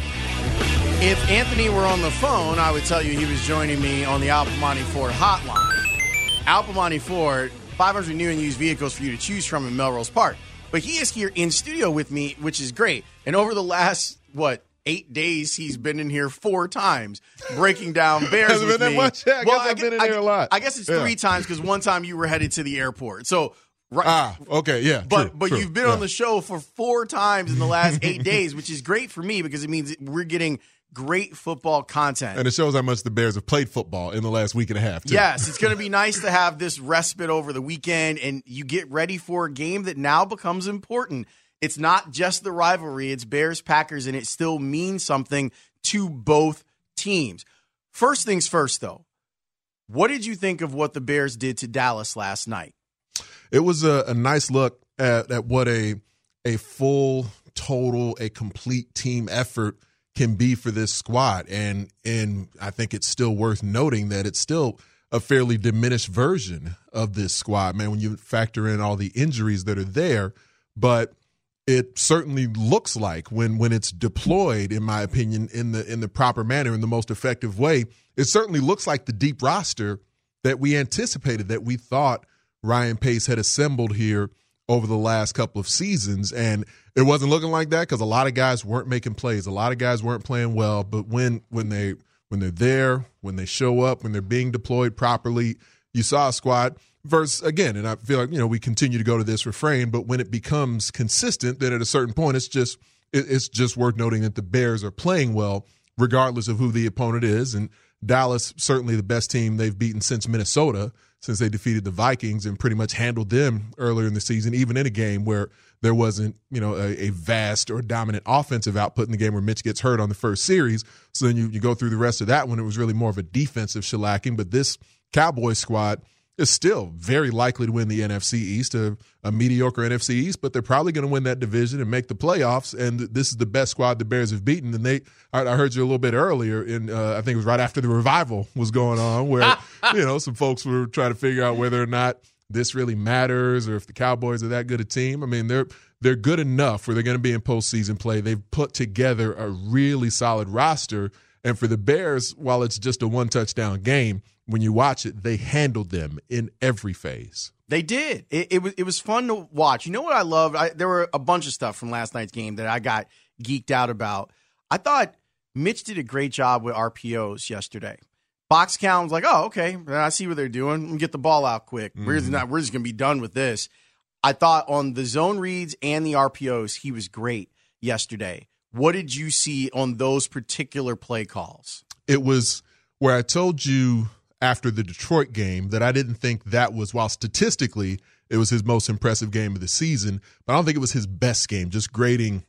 If Anthony were on the phone, I would tell you he was joining me on the Alpamani Ford hotline. Alpamani Ford, five hundred new and used vehicles for you to choose from in Melrose Park. But he is here in studio with me, which is great. And over the last, what, eight days, he's been in here four times breaking down Bears Hasn't with been me. that much? Yeah, I well, guess I've I, been in I, here a lot. I guess it's Yeah. three times because one time you were headed to the airport. So right, Ah, okay, yeah. but true, but true, you've been yeah. on the show for four times in the last eight days, which is great for me because it means we're getting great football content. And it shows how much the Bears have played football in the last week and a half, too. Yes, it's going to be nice to have this respite over the weekend, and you get ready for a game that now becomes important. It's not just the rivalry, it's Bears-Packers, and it still means something to both teams. First things first, though, what did you think of what the Bears did to Dallas last night? It was a, a nice look at, at what a a full, total, a complete team effort can be for this squad. And and I think it's still worth noting that it's still a fairly diminished version of this squad, man, when you factor in all the injuries that are there. But it certainly looks like when when it's deployed, in my opinion, in the in the proper manner, in the most effective way, it certainly looks like the deep roster that we anticipated, that we thought Ryan Pace had assembled here over the last couple of seasons. And it wasn't looking like that because a lot of guys weren't making plays. A lot of guys weren't playing well. But when when they when they're there, when they show up, when they're being deployed properly, you saw a squad versus, again, and I feel like, you know, we continue to go to this refrain, but when it becomes consistent, then at a certain point, it's just it, it's just worth noting that the Bears are playing well, regardless of who the opponent is. And Dallas, certainly the best team they've beaten since Minnesota, since they defeated the Vikings and pretty much handled them earlier in the season, even in a game where there wasn't, you know, a, a vast or dominant offensive output in the game where Mitch gets hurt on the first series. So then you, you go through the rest of that one, it was really more of a defensive shellacking. But this Cowboys squad is still very likely to win the N F C East, a, a mediocre N F C East, but they're probably going to win that division and make the playoffs. And this is the best squad the Bears have beaten. And they, I, I heard you a little bit earlier, in uh, I think it was right after the revival was going on, where you know some folks were trying to figure out whether or not this really matters or if the Cowboys are that good a team. I mean, they're they're good enough where they're going to be in postseason play. They've put together a really solid roster. And for the Bears, while it's just a one-touchdown game, when you watch it, they handled them in every phase. They did. It, it was it was fun to watch. You know what I loved? I, there were a bunch of stuff from last night's game that I got geeked out about. I thought Mitch did a great job with R P Os yesterday. Box count was like, oh, okay, I see what they're doing. Let me get the ball out quick. Mm-hmm. We're just not, we're just going to be done with this. I thought on the zone reads and the R P Os, he was great yesterday What did you see on those particular play calls? It was where I told you after the Detroit game that I didn't think that was, while statistically it was his most impressive game of the season, but I don't think it was his best game, just grading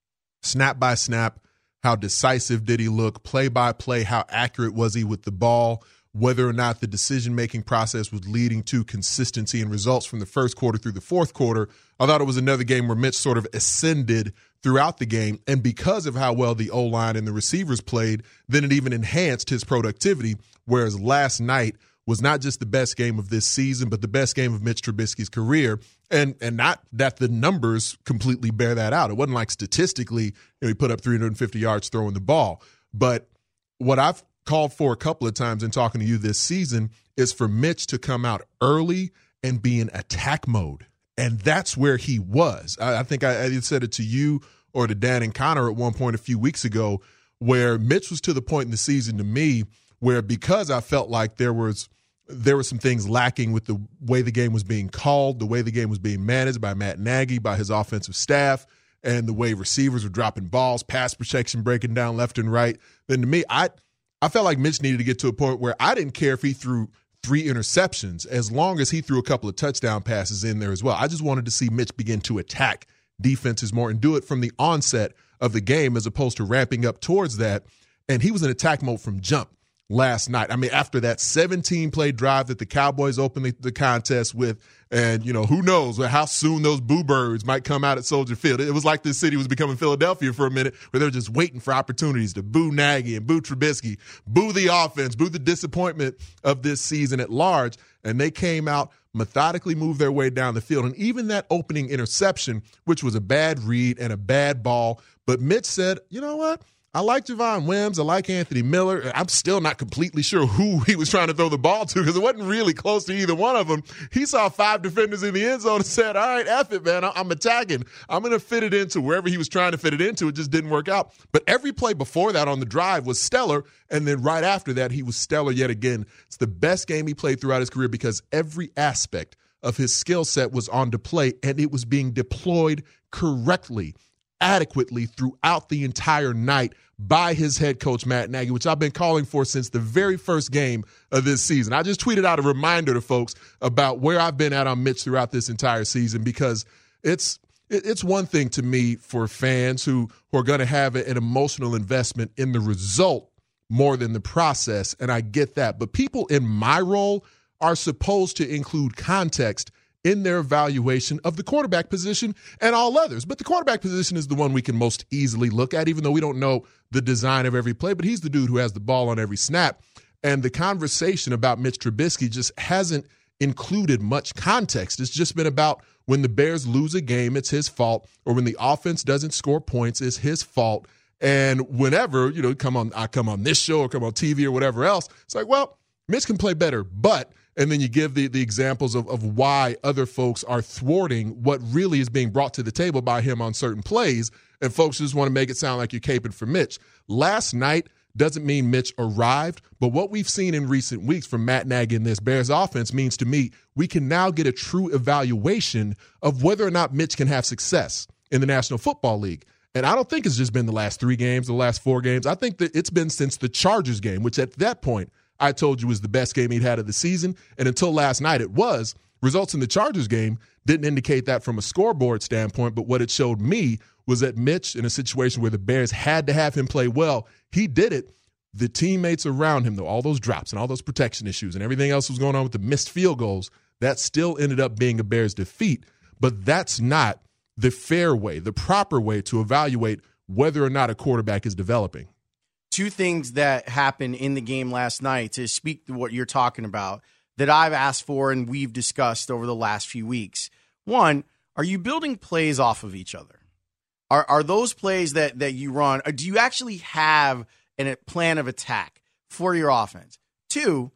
snap by snap, how decisive did he look, play by play, how accurate was he with the ball, whether or not the decision-making process was leading to consistency and results from the first quarter through the fourth quarter. I thought it was another game where Mitch sort of ascended throughout the game, and because of how well the O-line and the receivers played, then it even enhanced his productivity, whereas last night was not just the best game of this season, but the best game of Mitch Trubisky's career, and and not that the numbers completely bear that out. It wasn't like statistically, you know, he put up three hundred fifty yards throwing the ball, but what I've called for a couple of times in talking to you this season is for Mitch to come out early and be in attack mode. And that's where he was. I, I think I, I said it to you or to Dan and Connor at one point a few weeks ago, where Mitch was to the point in the season to me where, because I felt like there was there were some things lacking with the way the game was being called, the way the game was being managed by Matt Nagy, by his offensive staff, and the way receivers were dropping balls, pass protection breaking down left and right, then to me, I I felt like Mitch needed to get to a point where I didn't care if he threw three interceptions as long as he threw a couple of touchdown passes in there as well. I just wanted to see Mitch begin to attack defenses more and do it from the onset of the game as opposed to ramping up towards that. And he was in attack mode from jump last night. I mean, after that seventeen-play drive that the Cowboys opened the, the contest with, and, you know, who knows how soon those boo birds might come out at Soldier Field. It was like this city was becoming Philadelphia for a minute, where they were just waiting for opportunities to boo Nagy and boo Trubisky, boo the offense, boo the disappointment of this season at large. And they came out, methodically moved their way down the field. And even that opening interception, which was a bad read and a bad ball, but Mitch said, you know what? I like Javon Wims. I like Anthony Miller. I'm still not completely sure who he was trying to throw the ball to, because it wasn't really close to either one of them. He saw five defenders in the end zone and said, all right, F it, man. I'm attacking. I'm going to fit it into wherever he was trying to fit it into. It just didn't work out. But every play before that on the drive was stellar, and then right after that, he was stellar yet again. It's the best game he played throughout his career because every aspect of his skill set was on display, and it was being deployed correctly, adequately throughout the entire night by his head coach, Matt Nagy, which I've been calling for since the very first game of this season. I just tweeted out a reminder to folks about where I've been at on Mitch throughout this entire season, because it's it's one thing to me for fans who, who are going to have an emotional investment in the result more than the process, and I get that. But people in my role are supposed to include context in their evaluation of the quarterback position and all others. But the quarterback position is the one we can most easily look at, even though we don't know the design of every play. But he's the dude who has the ball on every snap. And the conversation about Mitch Trubisky just hasn't included much context. It's just been about when the Bears lose a game, it's his fault, or when the offense doesn't score points, it's his fault. And whenever, you know, come on, I come on this show or come on T V or whatever else, it's like, well, Mitch can play better, but – and then you give the, the examples of, of why other folks are thwarting what really is being brought to the table by him on certain plays, and folks just want to make it sound like you're caping for Mitch. Last night doesn't mean Mitch arrived, but what we've seen in recent weeks from Matt Nagy and this Bears offense means to me we can now get a true evaluation of whether or not Mitch can have success in the National Football League. And I don't think it's just been the last three games, the last four games. I think that it's been since the Chargers game, which at that point I told you was the best game he'd had of the season. And until last night, it was. Results in the Chargers game didn't indicate that from a scoreboard standpoint, but what it showed me was that Mitch, in a situation where the Bears had to have him play well, he did it. The teammates around him, though, all those drops and all those protection issues and everything else was going on with the missed field goals, that still ended up being a Bears defeat. But that's not the fair way, the proper way to evaluate whether or not a quarterback is developing. Two things that happened in the game last night to speak to what you're talking about that I've asked for and we've discussed over the last few weeks. One, are you building plays off of each other? Are are those plays that, that you run, or do you actually have a plan of attack for your offense? Two,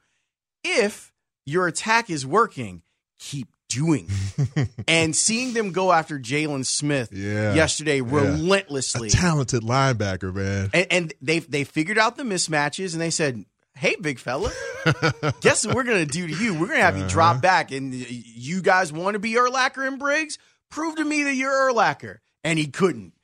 if your attack is working, keep doing it. And seeing them go after Jalen Smith yeah, yesterday yeah. relentlessly. A talented linebacker, man. And, and they they figured out the mismatches, and they said, hey, big fella, guess what we're going to do to you? We're going to have uh-huh. you drop back, and you guys want to be Urlacher and Briggs? Prove to me that you're Urlacher. And he couldn't.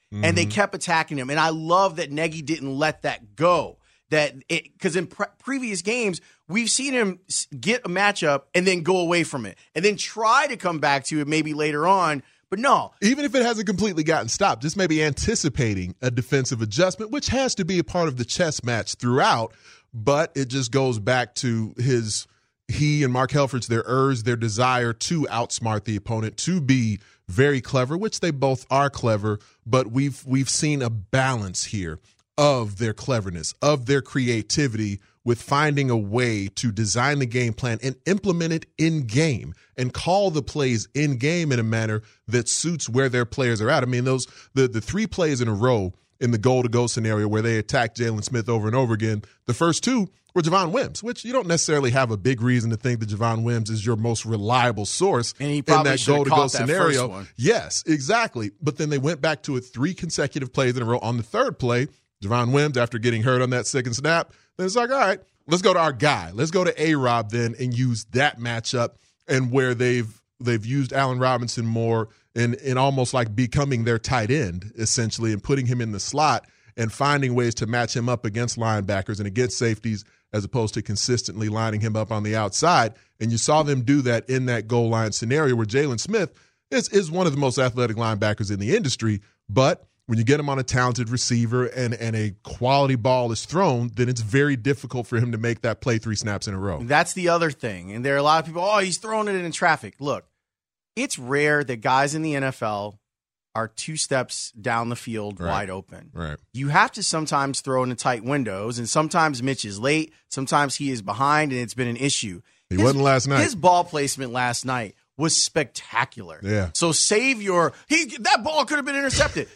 mm-hmm. and they kept attacking him. And I love that Nagy didn't let that go. That it because in pre- previous games we've seen him get a matchup and then go away from it and then try to come back to it maybe later on. But no, even if it hasn't completely gotten stopped, just maybe anticipating a defensive adjustment, which has to be a part of the chess match throughout. But it just goes back to his he and Mark Helfrich, their urge, their desire to outsmart the opponent, to be very clever, which they both are clever. But we've we've seen a balance here of their cleverness, of their creativity, with finding a way to design the game plan and implement it in game and call the plays in game in a manner that suits where their players are at. I mean, those the the three plays in a row in the goal to go scenario where they attacked Jalen Smith over and over again, the first two were Javon Wims, which you don't necessarily have a big reason to think that Javon Wims is your most reliable source and he in probably that goal to go scenario. First one. Yes, exactly. But then they went back to it three consecutive plays in a row. On the third play, Javon Wims, after getting hurt on that second snap, then it's like, all right, let's go to our guy. Let's go to A-Rob then and use that matchup, and where they've they've used Allen Robinson more in, in almost like becoming their tight end, essentially, and putting him in the slot and finding ways to match him up against linebackers and against safeties as opposed to consistently lining him up on the outside. And you saw them do that in that goal line scenario where Jalen Smith is, is one of the most athletic linebackers in the industry, but when you get him on a talented receiver and, and a quality ball is thrown, then it's very difficult for him to make that play three snaps in a row. That's the other thing. And there are a lot of people, oh, he's throwing it in traffic. Look, it's rare that guys in the N F L are two steps down the field right. wide open. Right. You have to sometimes throw into tight windows, and sometimes Mitch is late, sometimes he is behind, and it's been an issue. He his, wasn't last night. His ball placement last night was spectacular. Yeah. So save your he that ball could have been intercepted.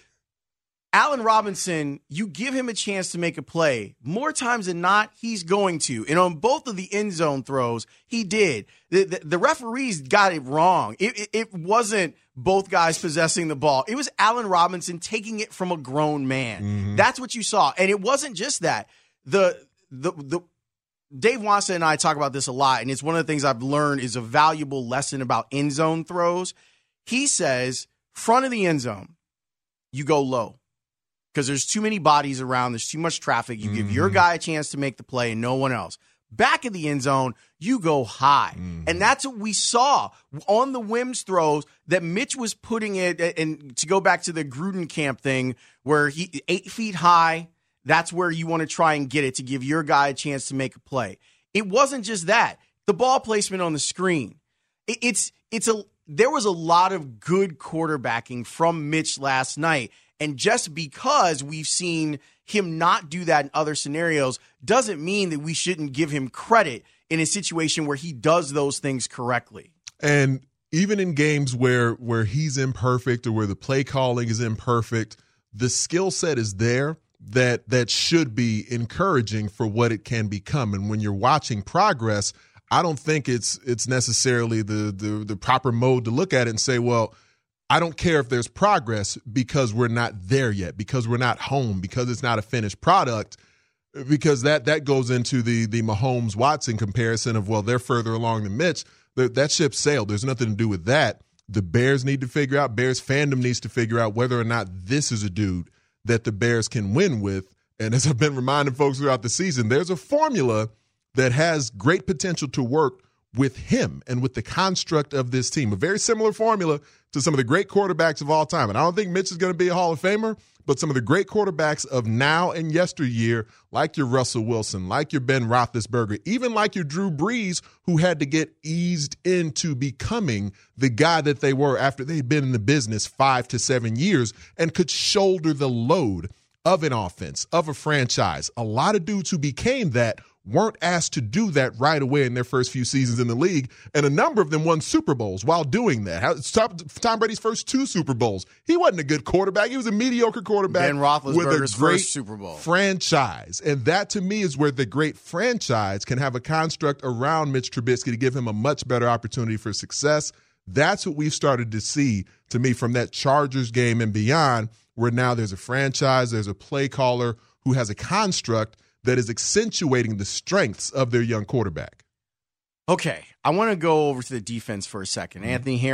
Allen Robinson, you give him a chance to make a play. More times than not, he's going to. And on both of the end zone throws, he did. The, the, the referees got it wrong. It, it, it wasn't both guys possessing the ball. It was Allen Robinson taking it from a grown man. Mm-hmm. That's what you saw. And it wasn't just that. The the the Dave Wassa and I talk about this a lot, and it's one of the things I've learned is a valuable lesson about end zone throws. He says, front of the end zone, you go low. Because there's too many bodies around, there's too much traffic. You mm-hmm. give your guy a chance to make the play and no one else. Back of the end zone, you go high. Mm-hmm. And that's what we saw on the Wims throws that Mitch was putting it, and to go back to the Gruden camp thing, where he eight feet high, that's where you want to try and get it to give your guy a chance to make a play. It wasn't just that. The ball placement on the screen. It, it's it's a there was a lot of good quarterbacking from Mitch last night. And just because we've seen him not do that in other scenarios doesn't mean that we shouldn't give him credit in a situation where he does those things correctly. And even in games where where he's imperfect or where the play calling is imperfect, the skill set is there that that should be encouraging for what it can become. And when you're watching progress, I don't think it's it's necessarily the the, the proper mode to look at it and say, well, I don't care if there's progress because we're not there yet, because we're not home, because it's not a finished product, because that that goes into the the Mahomes-Watson comparison of, well, they're further along than Mitch. That ship sailed. There's nothing to do with that. The Bears need to figure out, Bears fandom needs to figure out whether or not this is a dude that the Bears can win with. And as I've been reminding folks throughout the season, there's a formula that has great potential to work with him and with the construct of this team. A very similar formula to some of the great quarterbacks of all time. And I don't think Mitch is going to be a Hall of Famer, but some of the great quarterbacks of now and yesteryear, like your Russell Wilson, like your Ben Roethlisberger, even like your Drew Brees, who had to get eased into becoming the guy that they were after they'd been in the business five to seven years and could shoulder the load of an offense, of a franchise. A lot of dudes who became that weren't asked to do that right away in their first few seasons in the league, and a number of them won Super Bowls while doing that. Tom Brady's first two Super Bowls, he wasn't a good quarterback. He was a mediocre quarterback Ben Roethlisberger's with a great first Super Bowl franchise. And that, to me, is where the great franchise can have a construct around Mitch Trubisky to give him a much better opportunity for success. That's what we've started to see, to me, from that Chargers game and beyond, where now there's a franchise, there's a play caller who has a construct that is accentuating the strengths of their young quarterback. Okay, I want to go over to the defense for a second. Mm-hmm. Anthony Herron,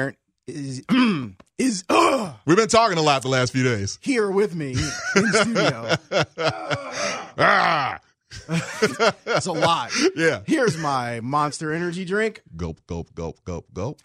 is is uh, we've been talking a lot the last few days. Here with me in studio. ah. That's a lot. Yeah. Here's my Monster Energy drink. Gulp, gulp, gulp, gulp, gulp.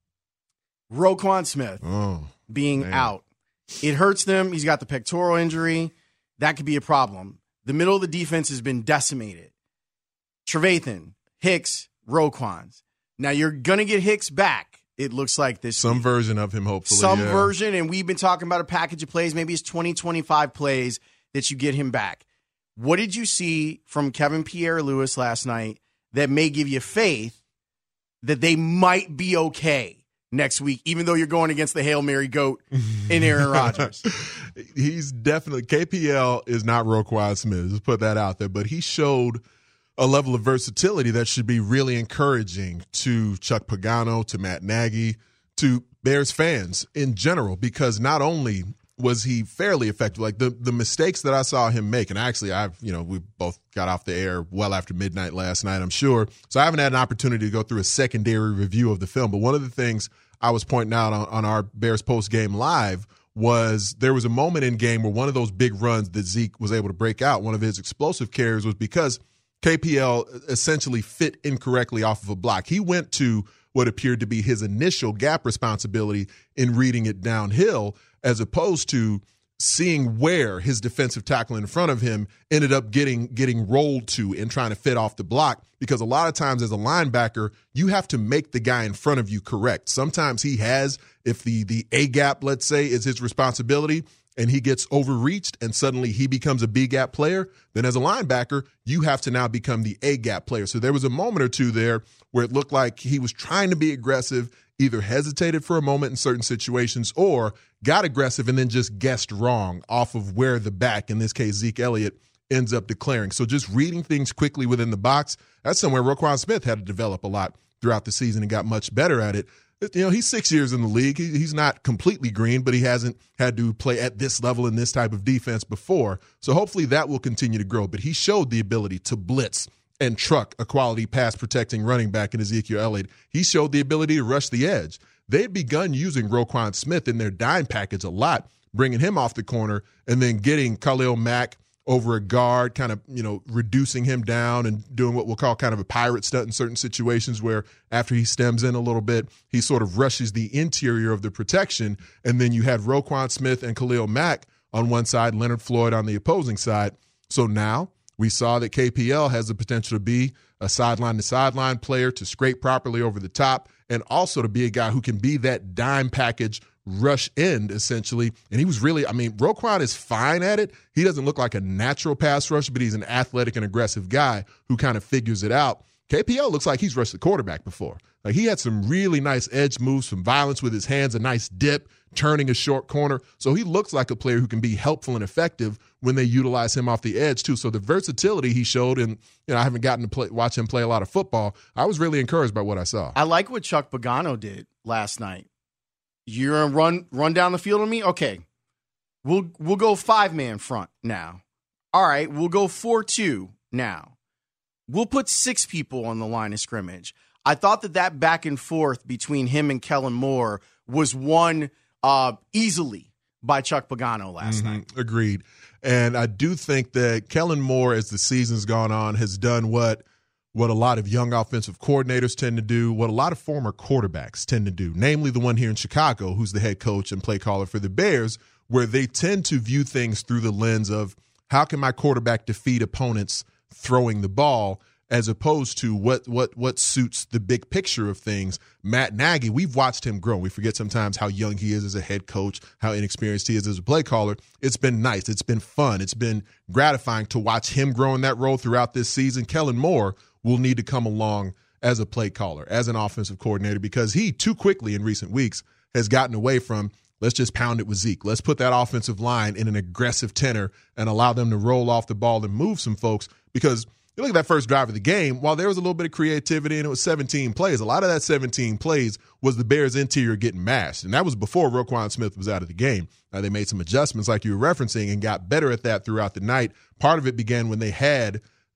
Roquan Smith oh, being man. out. It hurts them. He's got the pectoral injury. That could be a problem. The middle of the defense has been decimated. Trevathan, Hicks, Roquans. Now you're going to get Hicks back, it looks like this Some week. version of him, hopefully. Some yeah. version, and we've been talking about a package of plays. Maybe it's twenty, twenty-five plays that you get him back. What did you see from Kevin Pierre-Louis last night that may give you faith that they might be okay next week, even though you're going against the Hail Mary GOAT in Aaron Rodgers? He's definitely – K P L is not Roquan Smith. Let's put that out there. But he showed a level of versatility that should be really encouraging to Chuck Pagano, to Matt Nagy, to Bears fans in general, because not only – was he fairly effective? Like the, the mistakes that I saw him make, and actually I've, you know, we both got off the air well after midnight last night, I'm sure. So I haven't had an opportunity to go through a secondary review of the film. But one of the things I was pointing out on, on our Bears Post Game Live was there was a moment in game where one of those big runs that Zeke was able to break out, one of his explosive carries, was because K P L essentially fit incorrectly off of a block. He went to what appeared to be his initial gap responsibility in reading it downhill, as opposed to seeing where his defensive tackle in front of him ended up getting getting rolled to and trying to fit off the block. Because a lot of times as a linebacker, you have to make the guy in front of you correct. Sometimes he has, if the the A gap, let's say, is his responsibility, and he gets overreached and suddenly he becomes a B-gap player, then as a linebacker, you have to now become the A-gap player. So there was a moment or two there where it looked like he was trying to be aggressive, either hesitated for a moment in certain situations or got aggressive and then just guessed wrong off of where the back, in this case Zeke Elliott, ends up declaring. So just reading things quickly within the box, that's somewhere Roquan Smith had to develop a lot throughout the season and got much better at it. You know, he's six years in the league. He, he's not completely green, but he hasn't had to play at this level in this type of defense before. So hopefully that will continue to grow. But he showed the ability to blitz and truck a quality pass-protecting running back in Ezekiel Elliott. He showed the ability to rush the edge. They'd begun using Roquan Smith in their dime package a lot, bringing him off the corner and then getting Khalil Mack over a guard, kind of, you know, reducing him down and doing what we'll call kind of a pirate stunt in certain situations where after he stems in a little bit, he sort of rushes the interior of the protection. And then you had Roquan Smith and Khalil Mack on one side, Leonard Floyd on the opposing side. So now we saw that K P L has the potential to be a sideline-to-sideline player, to scrape properly over the top, and also to be a guy who can be that dime package rush end, essentially. And he was really, I mean, Roquan is fine at it. He doesn't look like a natural pass rusher, but he's an athletic and aggressive guy who kind of figures it out. K P L looks like he's rushed the quarterback before. Like, he had some really nice edge moves, some violence with his hands, a nice dip, turning a short corner. So he looks like a player who can be helpful and effective when they utilize him off the edge, too. So the versatility he showed, and you know, I haven't gotten to play, watch him play a lot of football. I was really encouraged by what I saw. I like what Chuck Pagano did last night. You're gonna run run down the field on me? Okay. We'll we'll go five-man front now. All right, we'll go four two now. We'll put six people on the line of scrimmage. I thought that that back and forth between him and Kellen Moore was won uh, easily by Chuck Pagano last Mm-hmm. night. Agreed. And I do think that Kellen Moore, as the season's gone on, has done what what a lot of young offensive coordinators tend to do, what a lot of former quarterbacks tend to do, namely the one here in Chicago who's the head coach and play caller for the Bears, where they tend to view things through the lens of how can my quarterback defeat opponents throwing the ball, as opposed to what what what suits the big picture of things. Matt Nagy, we've watched him grow. We forget sometimes how young he is as a head coach, how inexperienced he is as a play caller. It's been nice. It's been fun. It's been gratifying to watch him grow in that role throughout this season. Kellen Moore will need to come along as a play caller, as an offensive coordinator, because he too quickly in recent weeks has gotten away from, let's just pound it with Zeke. Let's put that offensive line in an aggressive tenor and allow them to roll off the ball and move some folks. Because you look at that first drive of the game, while there was a little bit of creativity and it was seventeen plays, a lot of that seventeen plays was the Bears' interior getting mashed. And that was before Roquan Smith was out of the game. Now, they made some adjustments like you were referencing and got better at that throughout the night. Part of it began when they had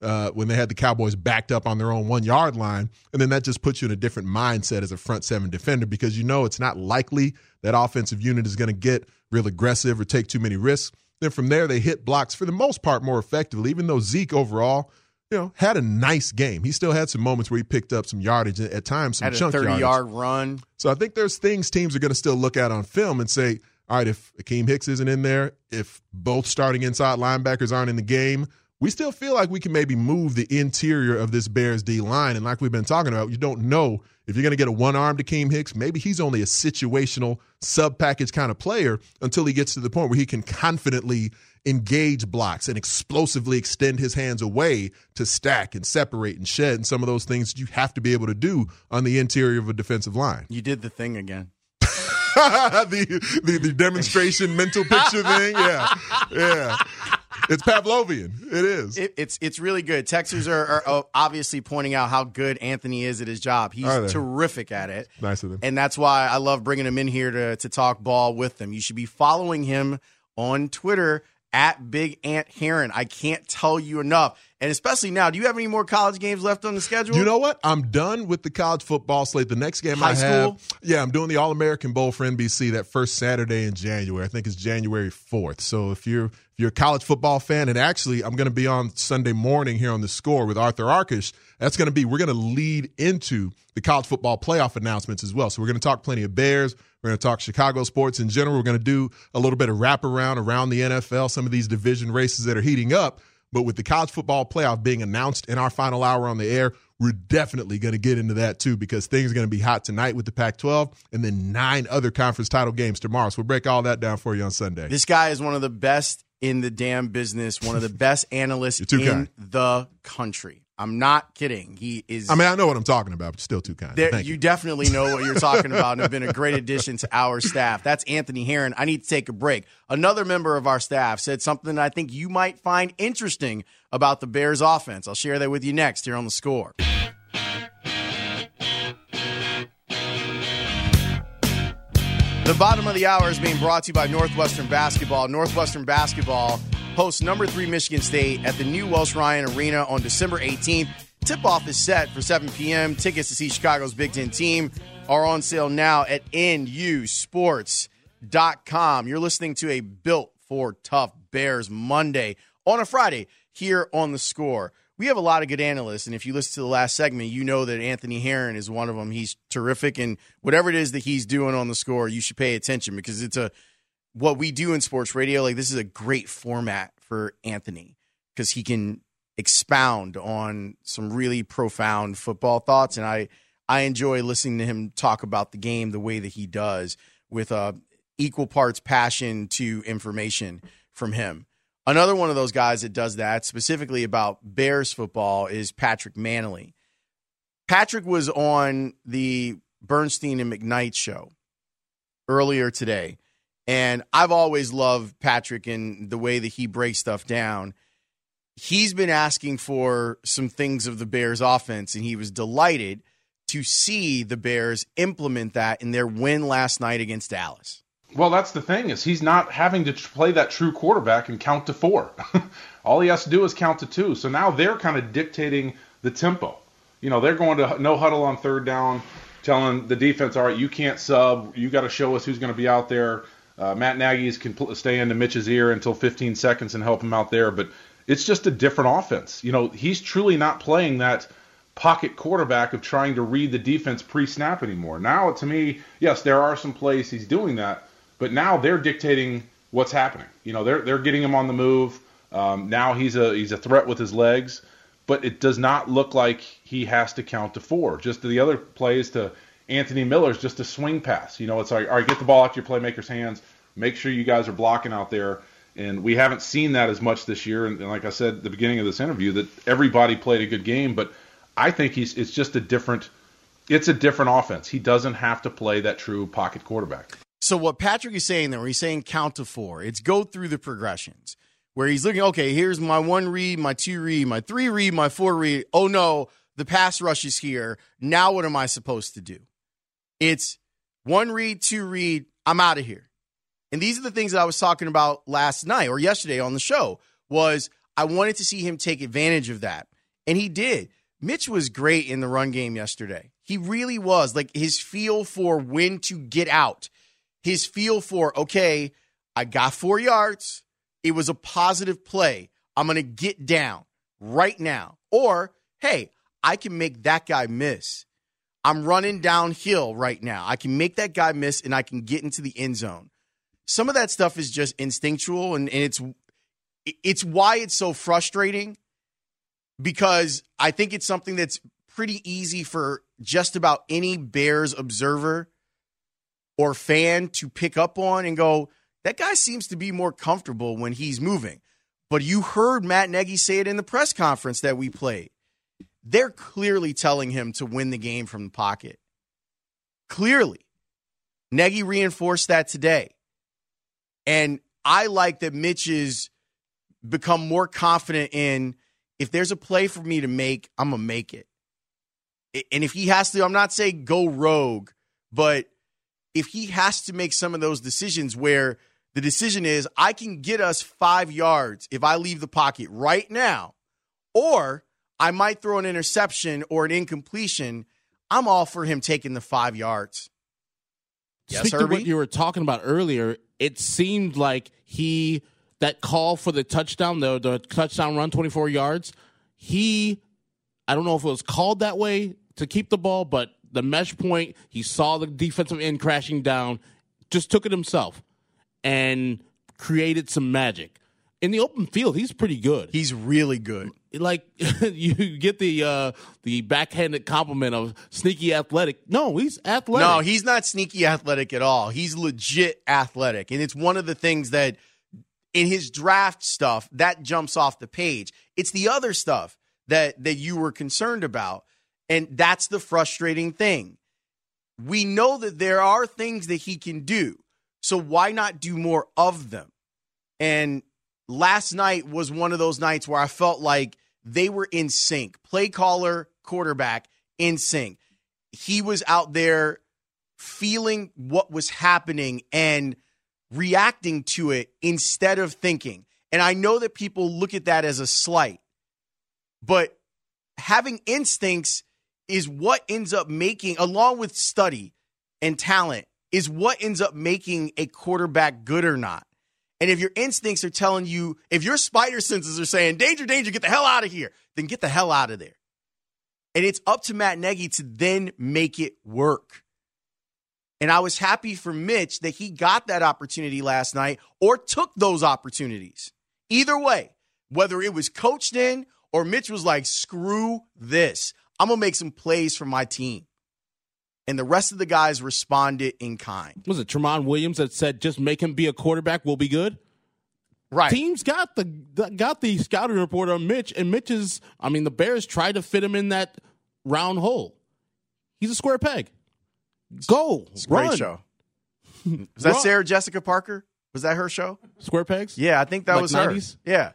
uh, when they had the Cowboys backed up on their own one-yard line. And then that just puts you in a different mindset as a front seven defender because you know it's not likely that offensive unit is going to get real aggressive or take too many risks. Then from there, they hit blocks for the most part more effectively, even though Zeke overall, you know, had a nice game. He still had some moments where he picked up some yardage at times, some had chunk a thirty-yard yardage. run. So I think there's things teams are going to still look at on film and say, all right, if Akeem Hicks isn't in there, if both starting inside linebackers aren't in the game, we still feel like we can maybe move the interior of this Bears D line. And like we've been talking about, you don't know if you're going to get a one-armed Akeem Hicks. Maybe he's only a situational sub-package kind of player until he gets to the point where he can confidently engage blocks and explosively extend his hands away to stack and separate and shed and some of those things you have to be able to do on the interior of a defensive line. You did the thing again. the, the the demonstration mental picture thing, yeah, yeah. It's Pavlovian. It is. It, it's it's really good. Texans are, are obviously pointing out how good Anthony is at his job. He's terrific at it. Nice of them. And that's why I love bringing him in here to to talk ball with them. You should be following him on Twitter at Big Ant Heron. I can't tell you enough. And especially now, do you have any more college games left on the schedule? You know what? I'm done with the college football slate. The next game High I school? have, yeah, I'm doing the All-American Bowl for N B C that first Saturday in January. I think it's January fourth. So if you're if you're a college football fan, and actually I'm going to be on Sunday morning here on The Score with Arthur Arkish, that's going to be, we're going to lead into the college football playoff announcements as well. So we're going to talk plenty of Bears. We're going to talk Chicago sports in general. We're going to do a little bit of wraparound around the N F L, some of these division races that are heating up. But with the college football playoff being announced in our final hour on the air, we're definitely going to get into that too because things are going to be hot tonight with the Pac twelve and then nine other conference title games tomorrow. So we'll break all that down for you on Sunday. This guy is one of the best in the damn business, one of the best analysts in kind. the country. I'm not kidding. He is. I mean, I know what I'm talking about, but still too kind. There, Thank you, you definitely know what you're talking about and have been a great addition to our staff. That's Anthony Heron. I need to take a break. Another member of our staff said something that I think you might find interesting about the Bears offense. I'll share that with you next here on The Score. The bottom of the hour is being brought to you by Northwestern Basketball. Northwestern Basketball hosts number three Michigan State at the new Welsh Ryan Arena on December eighteenth. Tip-off is set for seven p.m. Tickets to see Chicago's Big Ten team are on sale now at N U sports dot com. You're listening to a Built for Tough Bears Monday on a Friday here on The Score. We have a lot of good analysts, and if you listen to the last segment, you know that Anthony Heron is one of them. He's terrific, and whatever it is that he's doing on The Score, you should pay attention because it's a what we do in sports radio. Like, this is a great format for Anthony because he can expound on some really profound football thoughts, and I I enjoy listening to him talk about the game the way that he does with uh, equal parts passion to information from him. Another one of those guys that does that, specifically about Bears football, is Patrick Manley. Patrick was on the Bernstein and McKnight show earlier today, and I've always loved Patrick and the way that he breaks stuff down. He's been asking for some things of the Bears offense, and he was delighted to see the Bears implement that in their win last night against Dallas. Well, that's the thing is he's not having to play that true quarterback and count to four. All he has to do is count to two. So now they're kind of dictating the tempo. You know, they're going to no huddle on third down, telling the defense, all right, you can't sub. You got to show us who's going to be out there. Uh, Matt Nagy's can pl- stay into Mitch's ear until fifteen seconds and help him out there. But it's just a different offense. You know, he's truly not playing that pocket quarterback of trying to read the defense pre-snap anymore. Now, to me, yes, there are some plays he's doing that. But now they're dictating what's happening. You know, they're they're getting him on the move. Um, now he's a he's a threat with his legs, but it does not look like he has to count to four. Just the other plays to Anthony Miller's just a swing pass. You know, it's like, all right, get the ball out your playmaker's hands. Make sure you guys are blocking out there. And we haven't seen that as much this year. And, and like I said at the beginning of this interview, that everybody played a good game, but I think he's it's just a different it's a different offense. He doesn't have to play that true pocket quarterback. So what Patrick is saying there, where he's saying count to four, it's go through the progressions where he's looking, okay, here's my one read, my two read, my three read, my four read. Oh, no, the pass rush is here. Now what am I supposed to do? It's one read, two read, I'm out of here. And these are the things that I was talking about last night or yesterday on the show was I wanted to see him take advantage of that. And he did. Mitch was great in the run game yesterday. He really was. Like, his feel for when to get out, his feel for, okay, I got four yards. It was a positive play. I'm going to get down right now. Or, hey, I can make that guy miss. I'm running downhill right now. I can make that guy miss, and I can get into the end zone. Some of that stuff is just instinctual, and, and it's it's why it's so frustrating, because I think it's something that's pretty easy for just about any Bears observer or fan to pick up on and go, that guy seems to be more comfortable when he's moving. But you heard Matt Nagy say it in the press conference that we played. They're clearly telling him to win the game from the pocket. Clearly. Nagy reinforced that today. And I like that Mitch has become more confident in, if there's a play for me to make, I'm going to make it. And if he has to, I'm not saying go rogue, but if he has to make some of those decisions where the decision is, I can get us five yards if I leave the pocket right now, or I might throw an interception or an incompletion, I'm all for him taking the five yards. Yes, Speaking Herbie? of what you were talking about earlier, it seemed like he, that call for the touchdown, the, the touchdown run, twenty-four yards, he, I don't know if it was called that way to keep the ball, but the mesh point, he saw the defensive end crashing down, just took it himself and created some magic. In the open field, he's pretty good. He's really good. Like, you get the uh, the backhanded compliment of sneaky athletic. No, he's athletic. No, he's not sneaky athletic at all. He's legit athletic. And it's one of the things that in his draft stuff, that jumps off the page. It's the other stuff that, that you were concerned about. And that's the frustrating thing. We know that there are things that he can do. So why not do more of them? And last night was one of those nights where I felt like they were in sync. Play caller, quarterback, in sync. He was out there feeling what was happening and reacting to it instead of thinking. And I know that people look at that as a slight, but having instincts is what ends up making, along with study and talent, is what ends up making a quarterback good or not. And if your instincts are telling you, if your spider senses are saying, danger, danger, get the hell out of here, then get the hell out of there. And it's up to Matt Nagy to then make it work. And I was happy for Mitch that he got that opportunity last night or took those opportunities. Either way, whether it was coached in or Mitch was like, screw this, I'm going to make some plays for my team. And the rest of the guys responded in kind. Was it Tramon Williams that said, just make him be a quarterback, we'll be good? Right. Teams got the got the scouting report on Mitch, and Mitch is, I mean, the Bears tried to fit him in that round hole. He's a square peg. Go. It's a run. great show. Was that Sarah Jessica Parker? Was that her show? Square Pegs? Yeah, I think that Like was nineties? her. Yeah.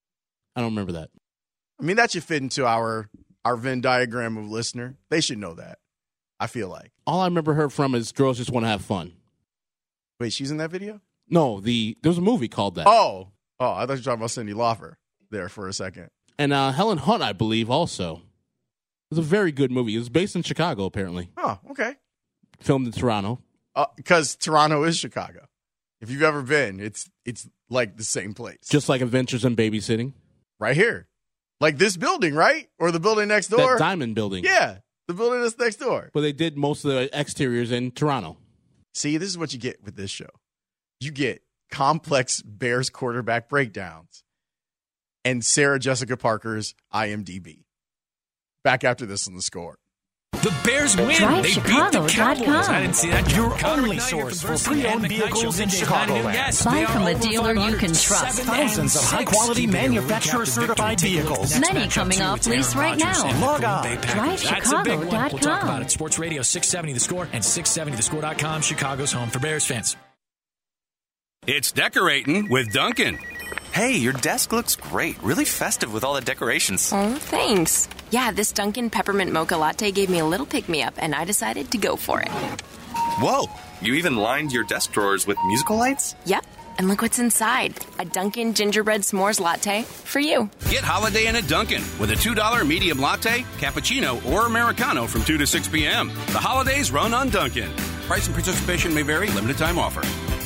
I don't remember that. I mean, that should fit into our, our Venn diagram of listener. They should know that, I feel like. All I remember her from is Girls Just Want to Have Fun. Wait, she's in that video? No, the there was a movie called that. Oh. Oh, I thought you were talking about Cyndi Lauper there for a second. And uh, Helen Hunt, I believe, also. It was a very good movie. It was based in Chicago, apparently. Oh, okay. Filmed in Toronto. Because uh, Toronto is Chicago. If you've ever been, it's it's like the same place. Just like Adventures in Babysitting. Right here. Like this building, right? Or the building next door? That Diamond building. Yeah, the building that's next door. But they did most of the exteriors in Toronto. See, this is what you get with this show. You get complex Bears quarterback breakdowns and Sarah Jessica Parker's I M D B. Back after this on The Score. The Bears win. Drive they Chicago. beat the Cowboys. I didn't see that. Your only source for pre-owned vehicles in Chicagoland. Yes, Buy from a dealer you can trust. Thousands of high-quality manufacturer-certified vehicles. Many coming off lease right now. Log on. drive chicago dot com. We'll talk about it. Sports Radio six seventy The Score and six seventy the score dot com, Chicago's home for Bears fans. It's decorating with Duncan. Hey, your desk looks great. Really festive with all the decorations. Oh, thanks. Yeah, this Dunkin' Peppermint Mocha Latte gave me a little pick-me-up, and I decided to go for it. Whoa, you even lined your desk drawers with musical lights? Yep, And look what's inside. A Dunkin' Gingerbread S'mores Latte for you. Get Holiday Inn at Dunkin' with a two dollar medium latte, cappuccino, or Americano from two to six p.m. The holidays run on Dunkin'. Price and participation may vary. Limited time offer.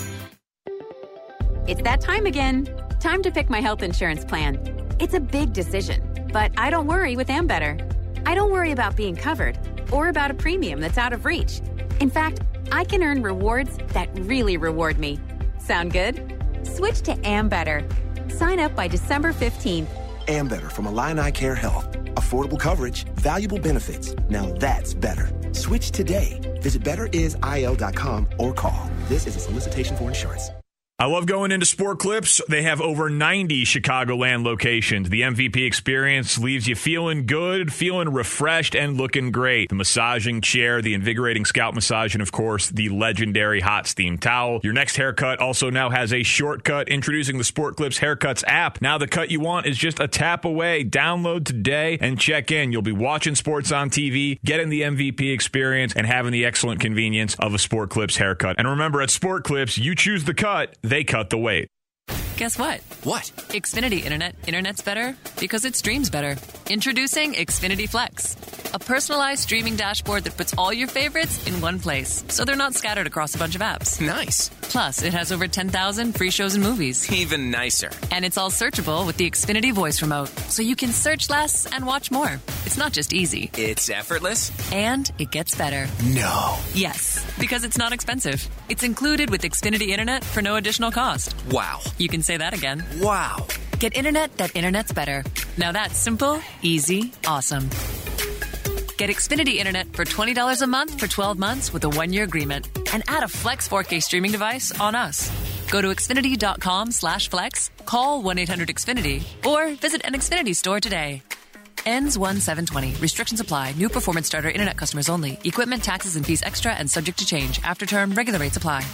It's that time again. Time to pick my health insurance plan. It's a big decision, but I don't worry with Ambetter. I don't worry about being covered or about a premium that's out of reach. In fact, I can earn rewards that really reward me. Sound good? Switch to Ambetter. Sign up by December fifteenth. Ambetter from Illini Care Health. Affordable coverage, valuable benefits. Now that's better. Switch today. Visit better is I L dot com or call. This is a solicitation for insurance. I love going into Sport Clips. They have over ninety Chicagoland locations. The M V P experience leaves you feeling good, feeling refreshed, and looking great. The massaging chair, the invigorating scalp massage, and of course, the legendary hot steam towel. Your next haircut also now has a shortcut. Introducing the Sport Clips Haircuts app. Now the cut you want is just a tap away. Download today and check in. You'll be watching sports on T V, getting the M V P experience, and having the excellent convenience of a Sport Clips haircut. And remember, at Sport Clips, you choose the cut. They cut the weight. Guess what? What? Xfinity Internet. Internet's better because it streams better. Introducing Xfinity Flex, a personalized streaming dashboard that puts all your favorites in one place, so they're not scattered across a bunch of apps. Nice. Plus, it has over ten thousand free shows and movies. Even nicer. And it's all searchable with the Xfinity Voice Remote, so you can search less and watch more. It's not just easy. It's effortless. And it gets better. No. Yes, because it's not expensive. It's included with Xfinity Internet for no additional cost. Wow. You can say that again. Wow. Get internet that internet's better. Now that's simple, easy, awesome. Get Xfinity Internet for twenty dollars a month for twelve months with a one-year agreement. And add a Flex four K streaming device on us. Go to Xfinity.com slash Flex, call one eight hundred X Finity, or visit an Xfinity store today. Ends one seven twenty. Restrictions apply. New performance starter internet customers only. Equipment, taxes, and fees extra and subject to change. After term, regular rates apply.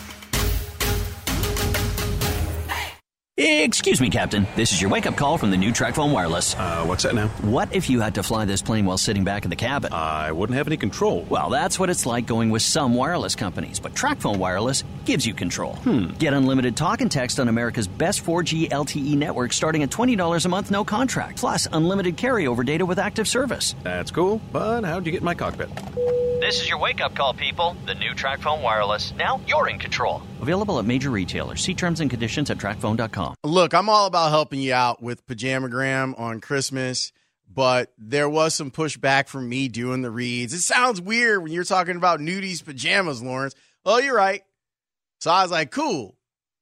Excuse me, Captain. This is your wake-up call from the new TracFone Wireless. Uh, what's that now? What if you had to fly this plane while sitting back in the cabin? I wouldn't have any control. Well, that's what it's like going with some wireless companies, but TracFone Wireless gives you control. Hmm. Get unlimited talk and text on America's best four G L T E network starting at twenty dollars a month, no contract. Plus, unlimited carryover data with active service. That's cool, but how'd you get in my cockpit? This is your wake-up call, people. The new TracFone Wireless. Now you're in control. Available at major retailers. See terms and conditions at track phone dot com. Look, I'm all about helping you out with Pajamagram on Christmas, but there was some pushback from me doing the reads. It sounds weird when you're talking about nudies pajamas, Lawrence. Oh, you're right. So I was like, cool.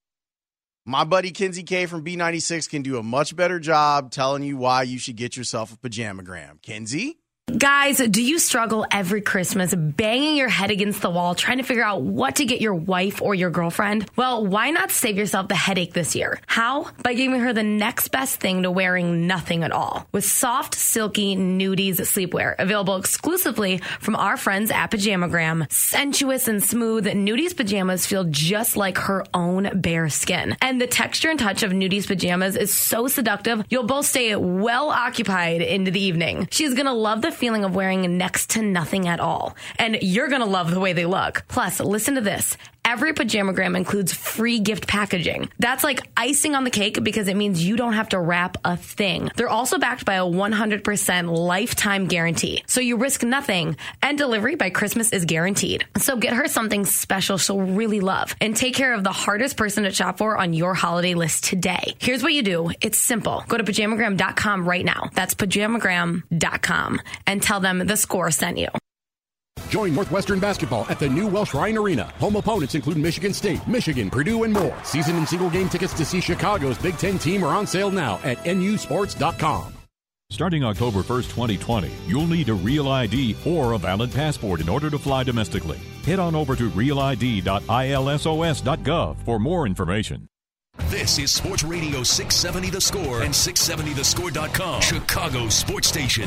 My buddy Kinsey K from B ninety-six can do a much better job telling you why you should get yourself a Pajamagram. Kinsey? Guys, do you struggle every Christmas banging your head against the wall trying to figure out what to get your wife or your girlfriend? Well, why not save yourself the headache this year? How? By giving her the next best thing to wearing nothing at all. With soft, silky nudies sleepwear, available exclusively from our friends at Pajamagram. Sensuous and smooth, Nudies pajamas feel just like her own bare skin. And the texture and touch of Nudies pajamas is so seductive, you'll both stay well occupied into the evening. She's gonna love the feeling of wearing next to nothing at all. And you're going to love the way they look. Plus, listen to this. Every Pajamagram includes free gift packaging. That's like icing on the cake because it means you don't have to wrap a thing. They're also backed by a one hundred percent lifetime guarantee. So you risk nothing, and delivery by Christmas is guaranteed. So get her something special she'll really love and take care of the hardest person to shop for on your holiday list today. Here's what you do. It's simple. Go to pajamagram dot com right now. That's pajamagram dot com and tell them the Score sent you. Join Northwestern basketball at the new Welsh Ryan Arena. Home opponents include Michigan State, Michigan, Purdue, and more. Season and single game tickets to see Chicago's Big Ten team are on sale now at N U sports dot com. Starting October first, twenty twenty, you'll need a Real I D or a valid passport in order to fly domestically. Head on over to real I D dot I L S O S dot gov for more information. This is Sports Radio six seventy The Score and six seventy the score dot com, Chicago sports station.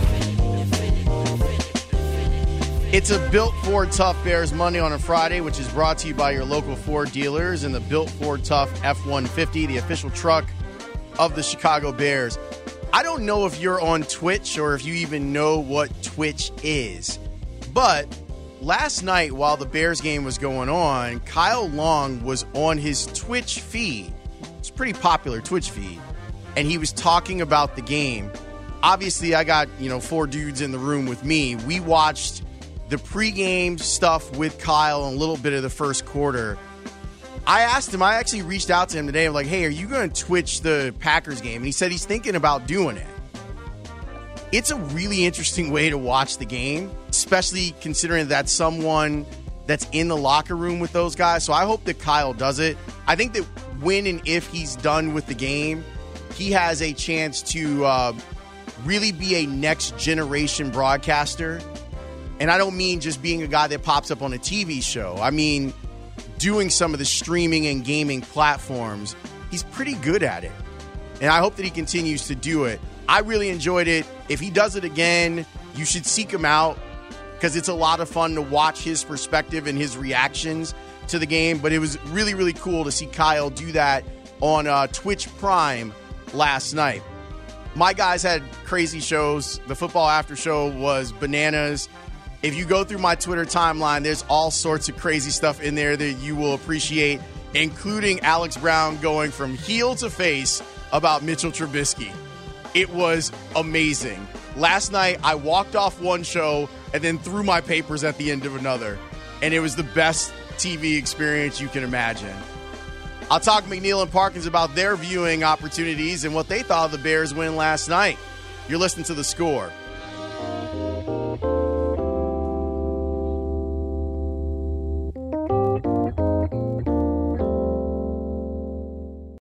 It's a Built Ford Tough Bears Monday on a Friday, which is brought to you by your local Ford dealers and the Built Ford Tough F one fifty, the official truck of the Chicago Bears. I don't know if you're on Twitch or if you even know what Twitch is, but last night while the Bears game was going on, Kyle Long was on his Twitch feed pretty popular Twitch feed, and he was talking about the game. Obviously, I got, you know, four dudes in the room with me. We watched the pregame stuff with Kyle and a little bit of the first quarter. I asked him, I actually reached out to him today. I'm like, hey, are you going to Twitch the Packers game? And he said he's thinking about doing it. It's a really interesting way to watch the game, especially considering that someone that's in the locker room with those guys. So I hope that Kyle does it. I think that when and if he's done with the game, he has a chance to uh, really be a next generation broadcaster. And I don't mean just being a guy that pops up on a T V show. I mean doing some of the streaming and gaming platforms. He's pretty good at it. And I hope that he continues to do it. I really enjoyed it. If he does it again, you should seek him out because it's a lot of fun to watch his perspective and his reactions to the game. But it was really, really cool to see Kyle do that on uh, Twitch Prime last night. My guys had crazy shows. The football after show was bananas. If you go through my Twitter timeline, there's all sorts of crazy stuff in there that you will appreciate, including Alex Brown going from heel to face about Mitchell Trubisky. It was amazing. Last night, I walked off one show and then threw my papers at the end of another. And it was the best T V experience you can imagine. I'll talk McNeil and Parkins about their viewing opportunities and what they thought of the Bears win last night. You're listening to The Score